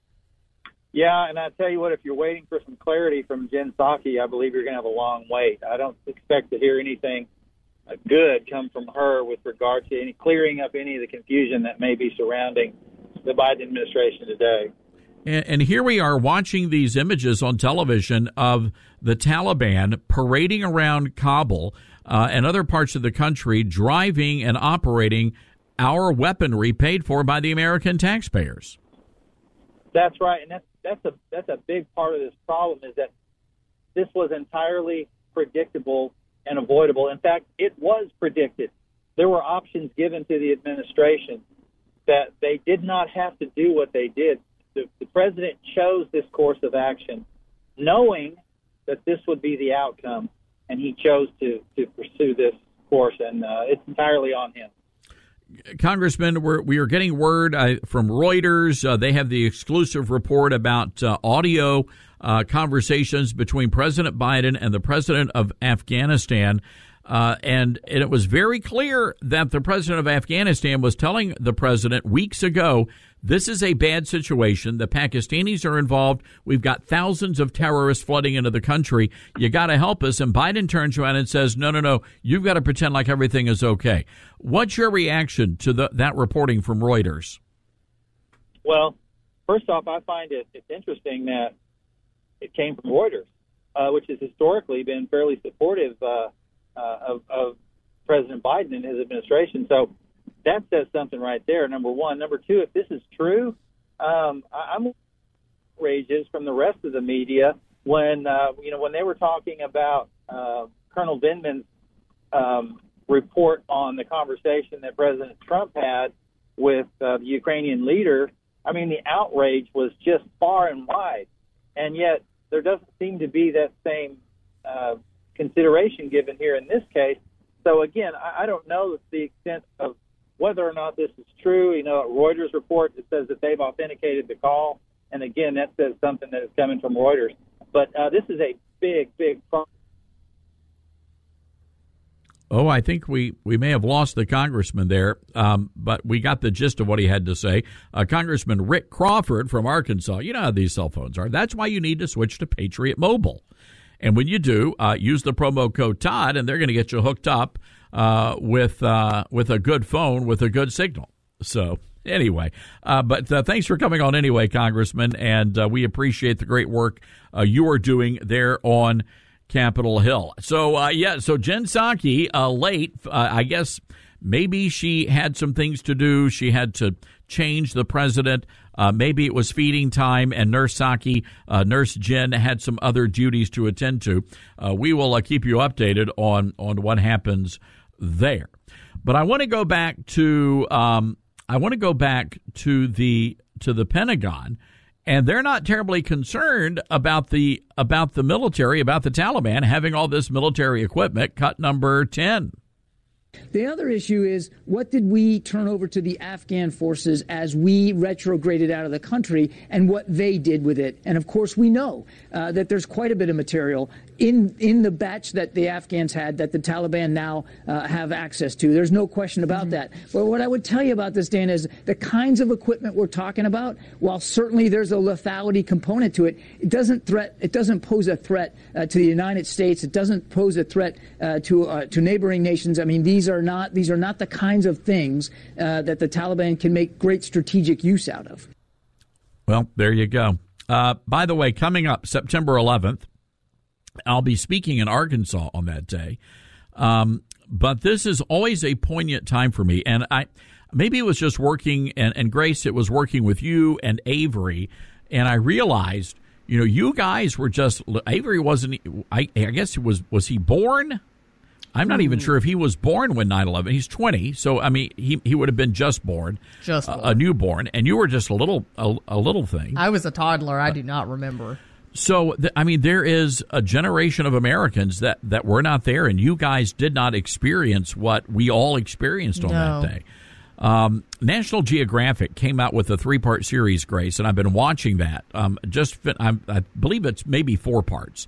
Yeah, and I tell you what, if you're waiting for some clarity from Jen Psaki, I believe you're going to have a long wait. I don't expect to hear anything good come from her with regard to any clearing up any of the confusion that may be surrounding the Biden administration today. And here we are watching these images on television of the Taliban parading around Kabul and other parts of the country, driving and operating our weaponry paid for by the American taxpayers. That's right, and that's a big part of this problem is that this was entirely predictable and avoidable. In fact, it was predicted. There were options given to the administration that they did not have to do what they did. The president chose this course of action knowing that this would be the outcome, and he chose to pursue this course, and it's entirely on him. Congressman, we are getting word from Reuters. They have the exclusive report about audio conversations between President Biden and the president of Afghanistan. And it was very clear that the president of Afghanistan was telling the president weeks ago, this is a bad situation. The Pakistanis are involved. We've got thousands of terrorists flooding into the country. You got to help us. And Biden turns around and says, no, you've got to pretend like everything is okay. What's your reaction to that reporting from Reuters? Well, first off, I find it's interesting that it came from Reuters, which has historically been fairly supportive of President Biden and his administration. So that says something right there, number one. Number two, if this is true, I'm outrageous from the rest of the media when they were talking about Colonel Vindman's report on the conversation that President Trump had with the Ukrainian leader. I mean, the outrage was just far and wide, and yet there doesn't seem to be that same consideration given here in this case. So again, I don't know the extent of whether or not this is true. You know, a Reuters report that says that they've authenticated the call, and again, that says something that is coming from Reuters. But this is a big problem. Oh, I think we may have lost the congressman there, but we got the gist of what he had to say. Congressman Rick Crawford from Arkansas. You know how these cell phones are. That's why you need to switch to Patriot Mobile. And when you do, use the promo code Todd, and they're going to get you hooked up with a good phone with a good signal. So anyway, but thanks for coming on anyway, Congressman, and we appreciate the great work you are doing there on Capitol Hill. So, so Jen Psaki, late, I guess maybe she had some things to do. She had to change the president. Maybe it was feeding time, and Nurse Jen had some other duties to attend to. We will keep you updated on what happens there. But I want to go back to the Pentagon. And they're not terribly concerned about the military, about the Taliban having all this military equipment. Cut number 10. The other issue is, what did we turn over to the Afghan forces as we retrograded out of the country, and what they did with it? And of course, we know that there's quite a bit of material in the batch that the Afghans had that the Taliban now have access to. There's no question about that. But what I would tell you about this, Dan, is the kinds of equipment we're talking about, while certainly there's a lethality component to it, it doesn't pose a threat to the United States. It doesn't pose a threat to neighboring nations. I mean, these are not the kinds of things that the Taliban can make great strategic use out of. Well, there you go. By the way, coming up September 11th, I'll be speaking in Arkansas on that day. But this is always a poignant time for me. And maybe it was just working, and Grace, it was working with you and Avery. And I realized, you guys were just, Avery wasn't, I guess was he born? I'm not even sure if he was born when 9/11. He's 20, so I mean he would have been just born, a newborn, and you were just a little thing. I was a toddler. I do not remember. So there is a generation of Americans that were not there, and you guys did not experience what we all experienced on that day. National Geographic came out with a 3-part series, Grace, and I've been watching that. I believe it's maybe 4 parts.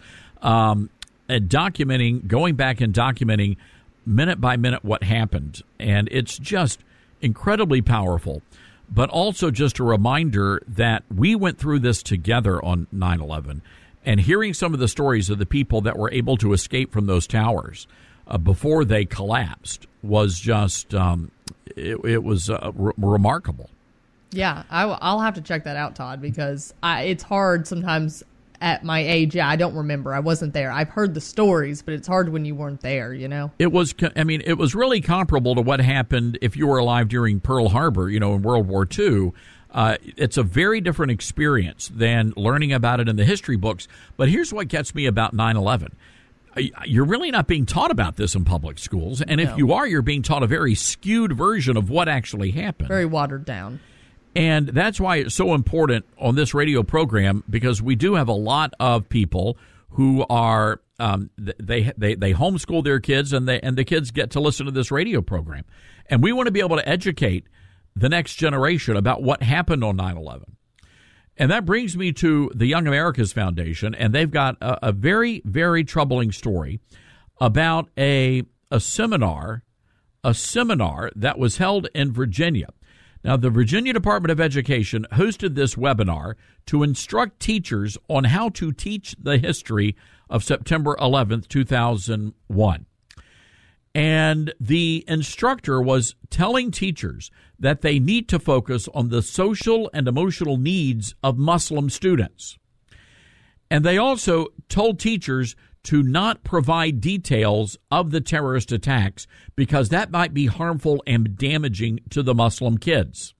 Going back and documenting minute by minute what happened. And it's just incredibly powerful, but also just a reminder that we went through this together on 9/11. And hearing some of the stories of the people that were able to escape from those towers before they collapsed was just, it was remarkable. Yeah, I'll have to check that out, Todd, because it's hard sometimes. At my age, I don't remember. I wasn't there. I've heard the stories, but it's hard when you weren't there, It was really comparable to what happened if you were alive during Pearl Harbor, in World War II. It's a very different experience than learning about it in the history books. But here's what gets me about 9/11. You're really not being taught about this in public schools. And if you are, you're being taught a very skewed version of what actually happened. Very watered down. And that's why it's so important on this radio program, because we do have a lot of people who are they homeschool their kids, and the kids get to listen to this radio program. And we want to be able to educate the next generation about what happened on 9/11. And that brings me to the Young America's Foundation, and they've got a very, very troubling story about a seminar that was held in Virginia. Now, the Virginia Department of Education hosted this webinar to instruct teachers on how to teach the history of September 11th, 2001. And the instructor was telling teachers that they need to focus on the social and emotional needs of Muslim students. And they also told teachers to not provide details of the terrorist attacks because that might be harmful and damaging to the Muslim kids.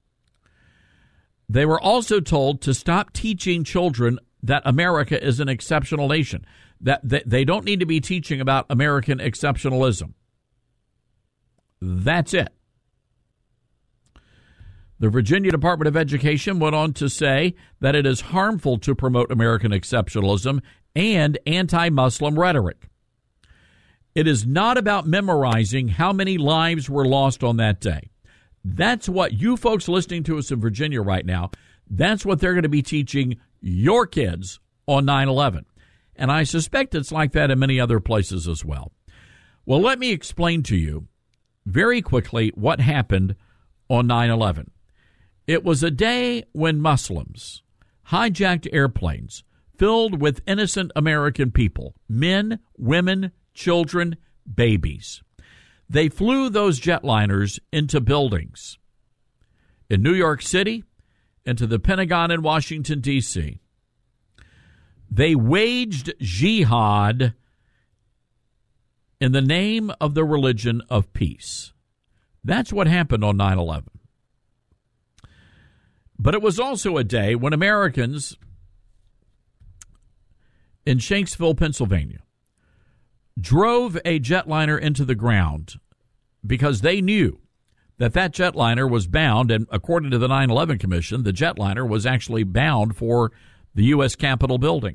They were also told to stop teaching children that America is an exceptional nation, that they don't need to be teaching about American exceptionalism. That's it. The Virginia Department of Education went on to say that it is harmful to promote American exceptionalism and anti-Muslim rhetoric. It is not about memorizing how many lives were lost on that day. That's what you folks listening to us in Virginia right now, that's what they're going to be teaching your kids on 9/11. And I suspect it's like that in many other places as well. Well, let me explain to you very quickly what happened on 9/11. It was a day when Muslims hijacked airplanes filled with innocent American people, men, women, children, babies. They flew those jetliners into buildings in New York City, into the Pentagon in Washington, D.C. They waged jihad in the name of the religion of peace. That's what happened on 9/11. But it was also a day when Americans in Shanksville, Pennsylvania, drove a jetliner into the ground because they knew that jetliner was bound, and according to the 9/11 Commission, the jetliner was actually bound for the U.S. Capitol building.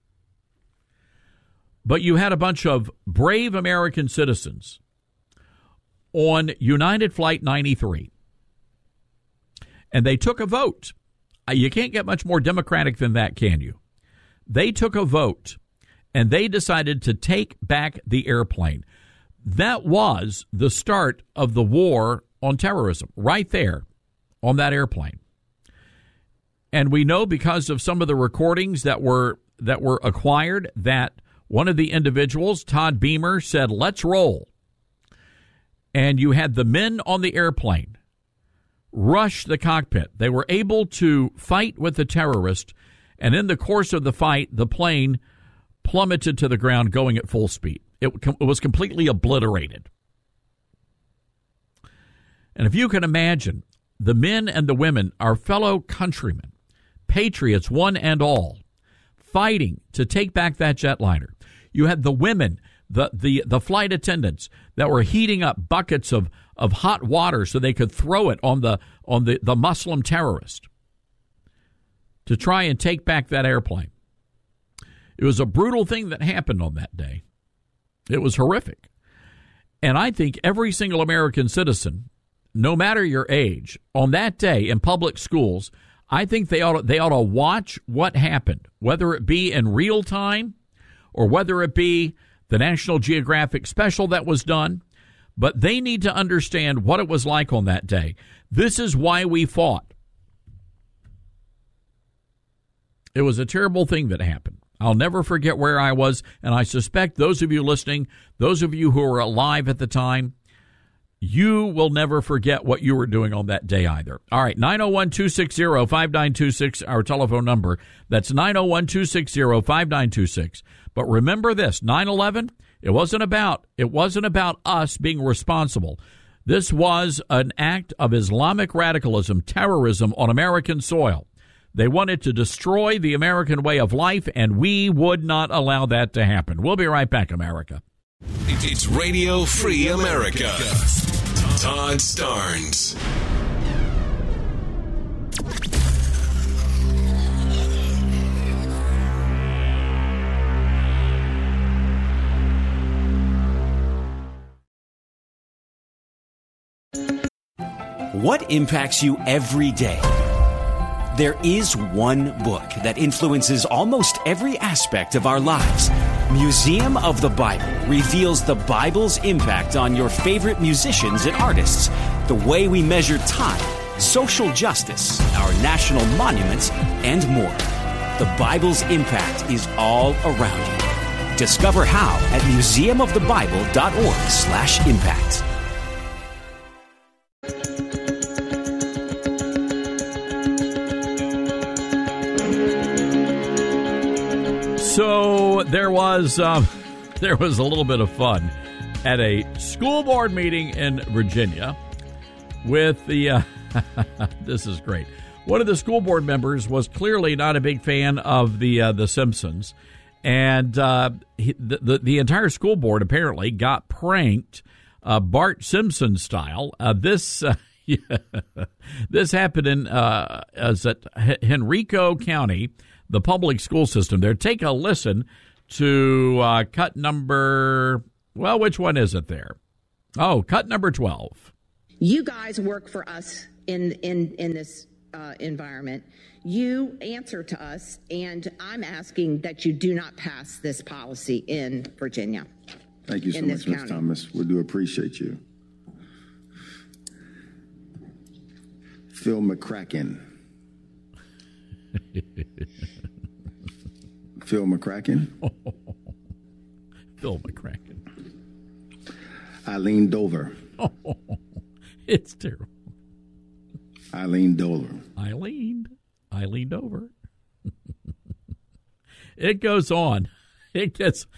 But you had a bunch of brave American citizens on United Flight 93, and they took a vote. You can't get much more democratic than that, can you? They took a vote, and they decided to take back the airplane. That was the start of the war on terrorism, right there on that airplane. And we know because of some of the recordings that were acquired that one of the individuals, Todd Beamer, said, "Let's roll." And you had the men on the airplane rush the cockpit. They were able to fight with the terrorist, and in the course of the fight, the plane plummeted to the ground going at full speed. It was completely obliterated. And if you can imagine, the men and the women, our fellow countrymen, patriots one and all, fighting to take back that jetliner. You had the women, the flight attendants that were heating up buckets of hot water so they could throw it on the Muslim terrorist to try and take back that airplane. It was a brutal thing that happened on that day. It was horrific. And I think every single American citizen, no matter your age, on that day in public schools, I think they ought to watch what happened, whether it be in real time or whether it be the National Geographic special that was done. But they need to understand what it was like on that day. This is why we fought. It was a terrible thing that happened. I'll never forget where I was, and I suspect those of you listening, those of you who were alive at the time, you will never forget what you were doing on that day either. All right, 901-260-5926, our telephone number. That's 901-260-5926. But remember this, 9/11, it wasn't about us being responsible. This was an act of Islamic radicalism, terrorism on American soil. They wanted to destroy the American way of life, and we would not allow that to happen. We'll be right back, America. It's Radio Free America. Todd Starnes. What impacts you every day? There is one book that influences almost every aspect of our lives. Museum of the Bible reveals the Bible's impact on your favorite musicians and artists, the way we measure time, social justice, our national monuments, and more. The Bible's impact is all around you. Discover how at museumofthebible.org/impact. So there was a little bit of fun at a school board meeting in Virginia with the this is great. One of the school board members was clearly not a big fan of the Simpsons, and the entire school board apparently got pranked, Bart Simpson style. This happened in Henrico County, the public school system there. Take a listen to cut number, well, which one is it there? Oh, cut number 12. You guys work for us in this environment. You answer to us, and I'm asking that you do not pass this policy in Virginia. Thank you so in much, this Ms. county. Thomas. We do appreciate you. Phil McCracken. Phil McCracken. Phil McCracken. Eileen Dover. It's terrible. Eileen Dover. Eileen Dover. It goes on. It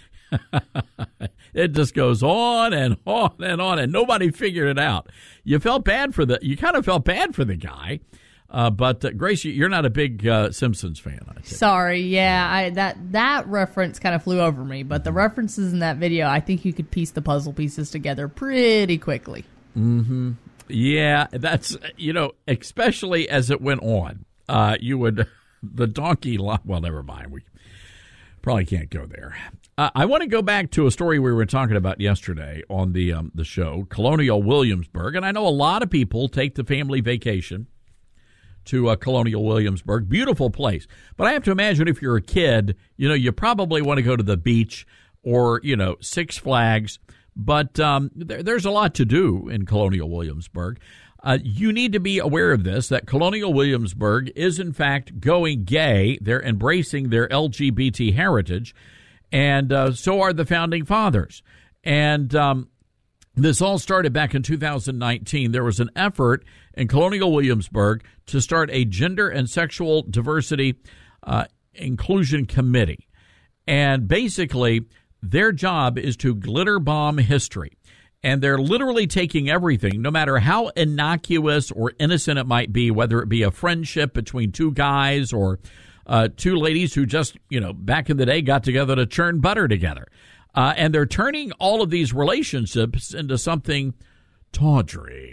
just goes on and on and on, and nobody figured it out. You kind of felt bad for the guy, but Grace, you're not a big Simpsons fan, I think. Sorry, yeah, that reference kind of flew over me, but the references in that video, I think you could piece the puzzle pieces together pretty quickly. Mm-hmm. Yeah, that's, especially as it went on, the donkey, well, never mind. We probably can't go there. I want to go back to a story we were talking about yesterday on the show, Colonial Williamsburg. And I know a lot of people take the family vacation to Colonial Williamsburg. Beautiful place. But I have to imagine if you're a kid, you probably want to go to the beach or, Six Flags. But there's a lot to do in Colonial Williamsburg. You need to be aware of this, that Colonial Williamsburg is, in fact, going gay. They're embracing their LGBT heritage, and so are the Founding Fathers. And this all started back in 2019. There was an effort in Colonial Williamsburg to start a gender and sexual diversity inclusion committee. And basically, their job is to glitter bomb history. And they're literally taking everything, no matter how innocuous or innocent it might be, whether it be a friendship between two guys or two ladies who just, back in the day got together to churn butter together. And they're turning all of these relationships into something tawdry.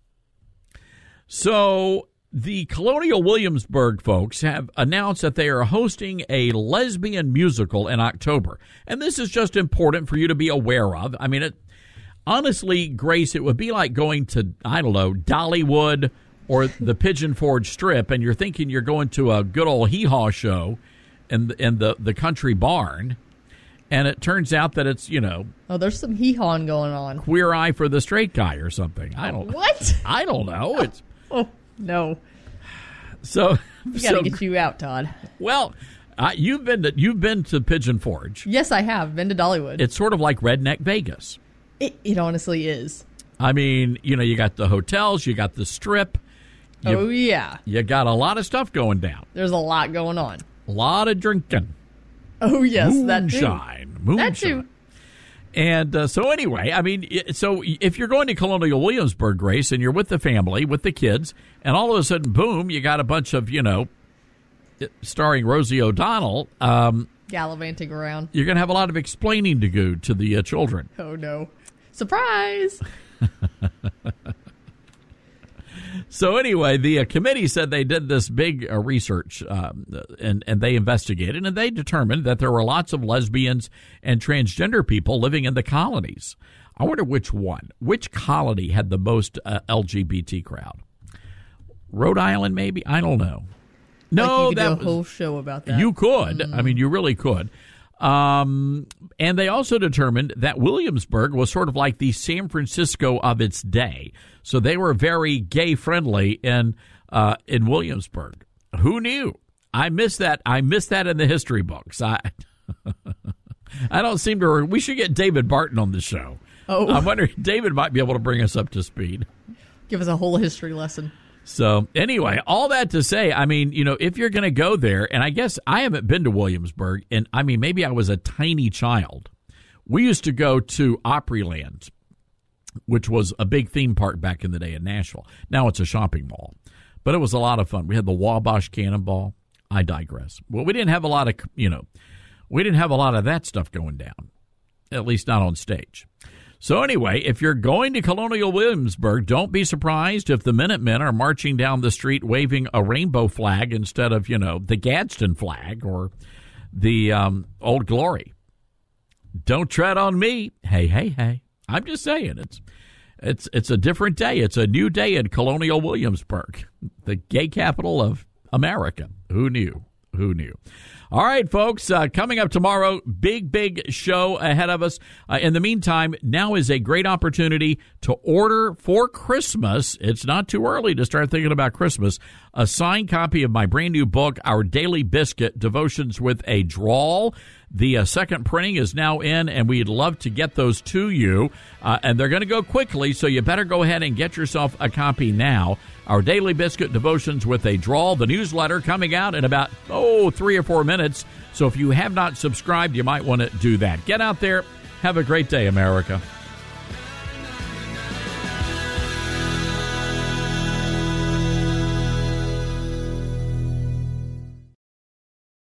So the Colonial Williamsburg folks have announced that they are hosting a lesbian musical in October. And this is just important for you to be aware of. I mean, honestly, Grace, it would be like going to, I don't know, Dollywood or the Pigeon Forge Strip, and you're thinking you're going to a good old hee-haw show in the country barn, and it turns out that it's, there's some hee-hawing going on. Queer Eye for the Straight Guy or something. What? I don't know. It's no. So we got to get you out, Todd. Well, you've been to Pigeon Forge. Yes, I have been to Dollywood. It's sort of like Redneck Vegas. It honestly is. I mean, you got the hotels, you got the strip. Yeah. You got a lot of stuff going down. There's a lot going on. A lot of drinking. Oh, yes, Moonshine. That too. And so anyway, I mean, so if you're going to Colonial Williamsburg, Grace, and you're with the family, with the kids, and all of a sudden, boom, you got a bunch of, starring Rosie O'Donnell. Gallivanting around. You're going to have a lot of explaining to do to the children. Oh, no. Surprise! So anyway, the committee said they did this big research and they investigated, and they determined that there were lots of lesbians and transgender people living in the colonies. I wonder which colony had the most LGBT crowd? Rhode Island, maybe? I don't know. No, you could do a whole show about that. You could. I mean, you really could. And they also determined that Williamsburg was sort of like the San Francisco of its day. So they were very gay-friendly in Williamsburg. Who knew? I missed that. I missed that in the history books. I don't seem to. We should get David Barton on the show. Oh. I wonder if David might be able to bring us up to speed. Give us a whole history lesson. So anyway, all that to say, I mean, if you're going to go there, and I guess I haven't been to Williamsburg, and I mean, maybe I was a tiny child. We used to go to Opryland, which was a big theme park back in the day in Nashville. Now it's a shopping mall, but it was a lot of fun. We had the Wabash Cannonball. I digress. Well, we didn't have a lot of, we didn't have a lot of that stuff going down, at least not on stage. So anyway, if you're going to Colonial Williamsburg, don't be surprised if the Minutemen are marching down the street waving a rainbow flag instead of, the Gadsden flag or the Old Glory. Don't tread on me. Hey, hey, hey. I'm just saying, it's a different day. It's a new day in Colonial Williamsburg, the gay capital of America. Who knew? Who knew? All right, folks, coming up tomorrow, big show ahead of us. In the meantime, now is a great opportunity to order for Christmas. It's not too early to start thinking about Christmas. A signed copy of my brand new book, Our Daily Biscuit, Devotions with a Drawl. The second printing is now in, and we'd love to get those to you. And they're going to go quickly, so you better go ahead and get yourself a copy now. Our Daily Biscuit, Devotions with a Drawl. The newsletter coming out in about, 3 or 4 minutes. So if you have not subscribed, you might want to do that. Get out there. Have a great day, America.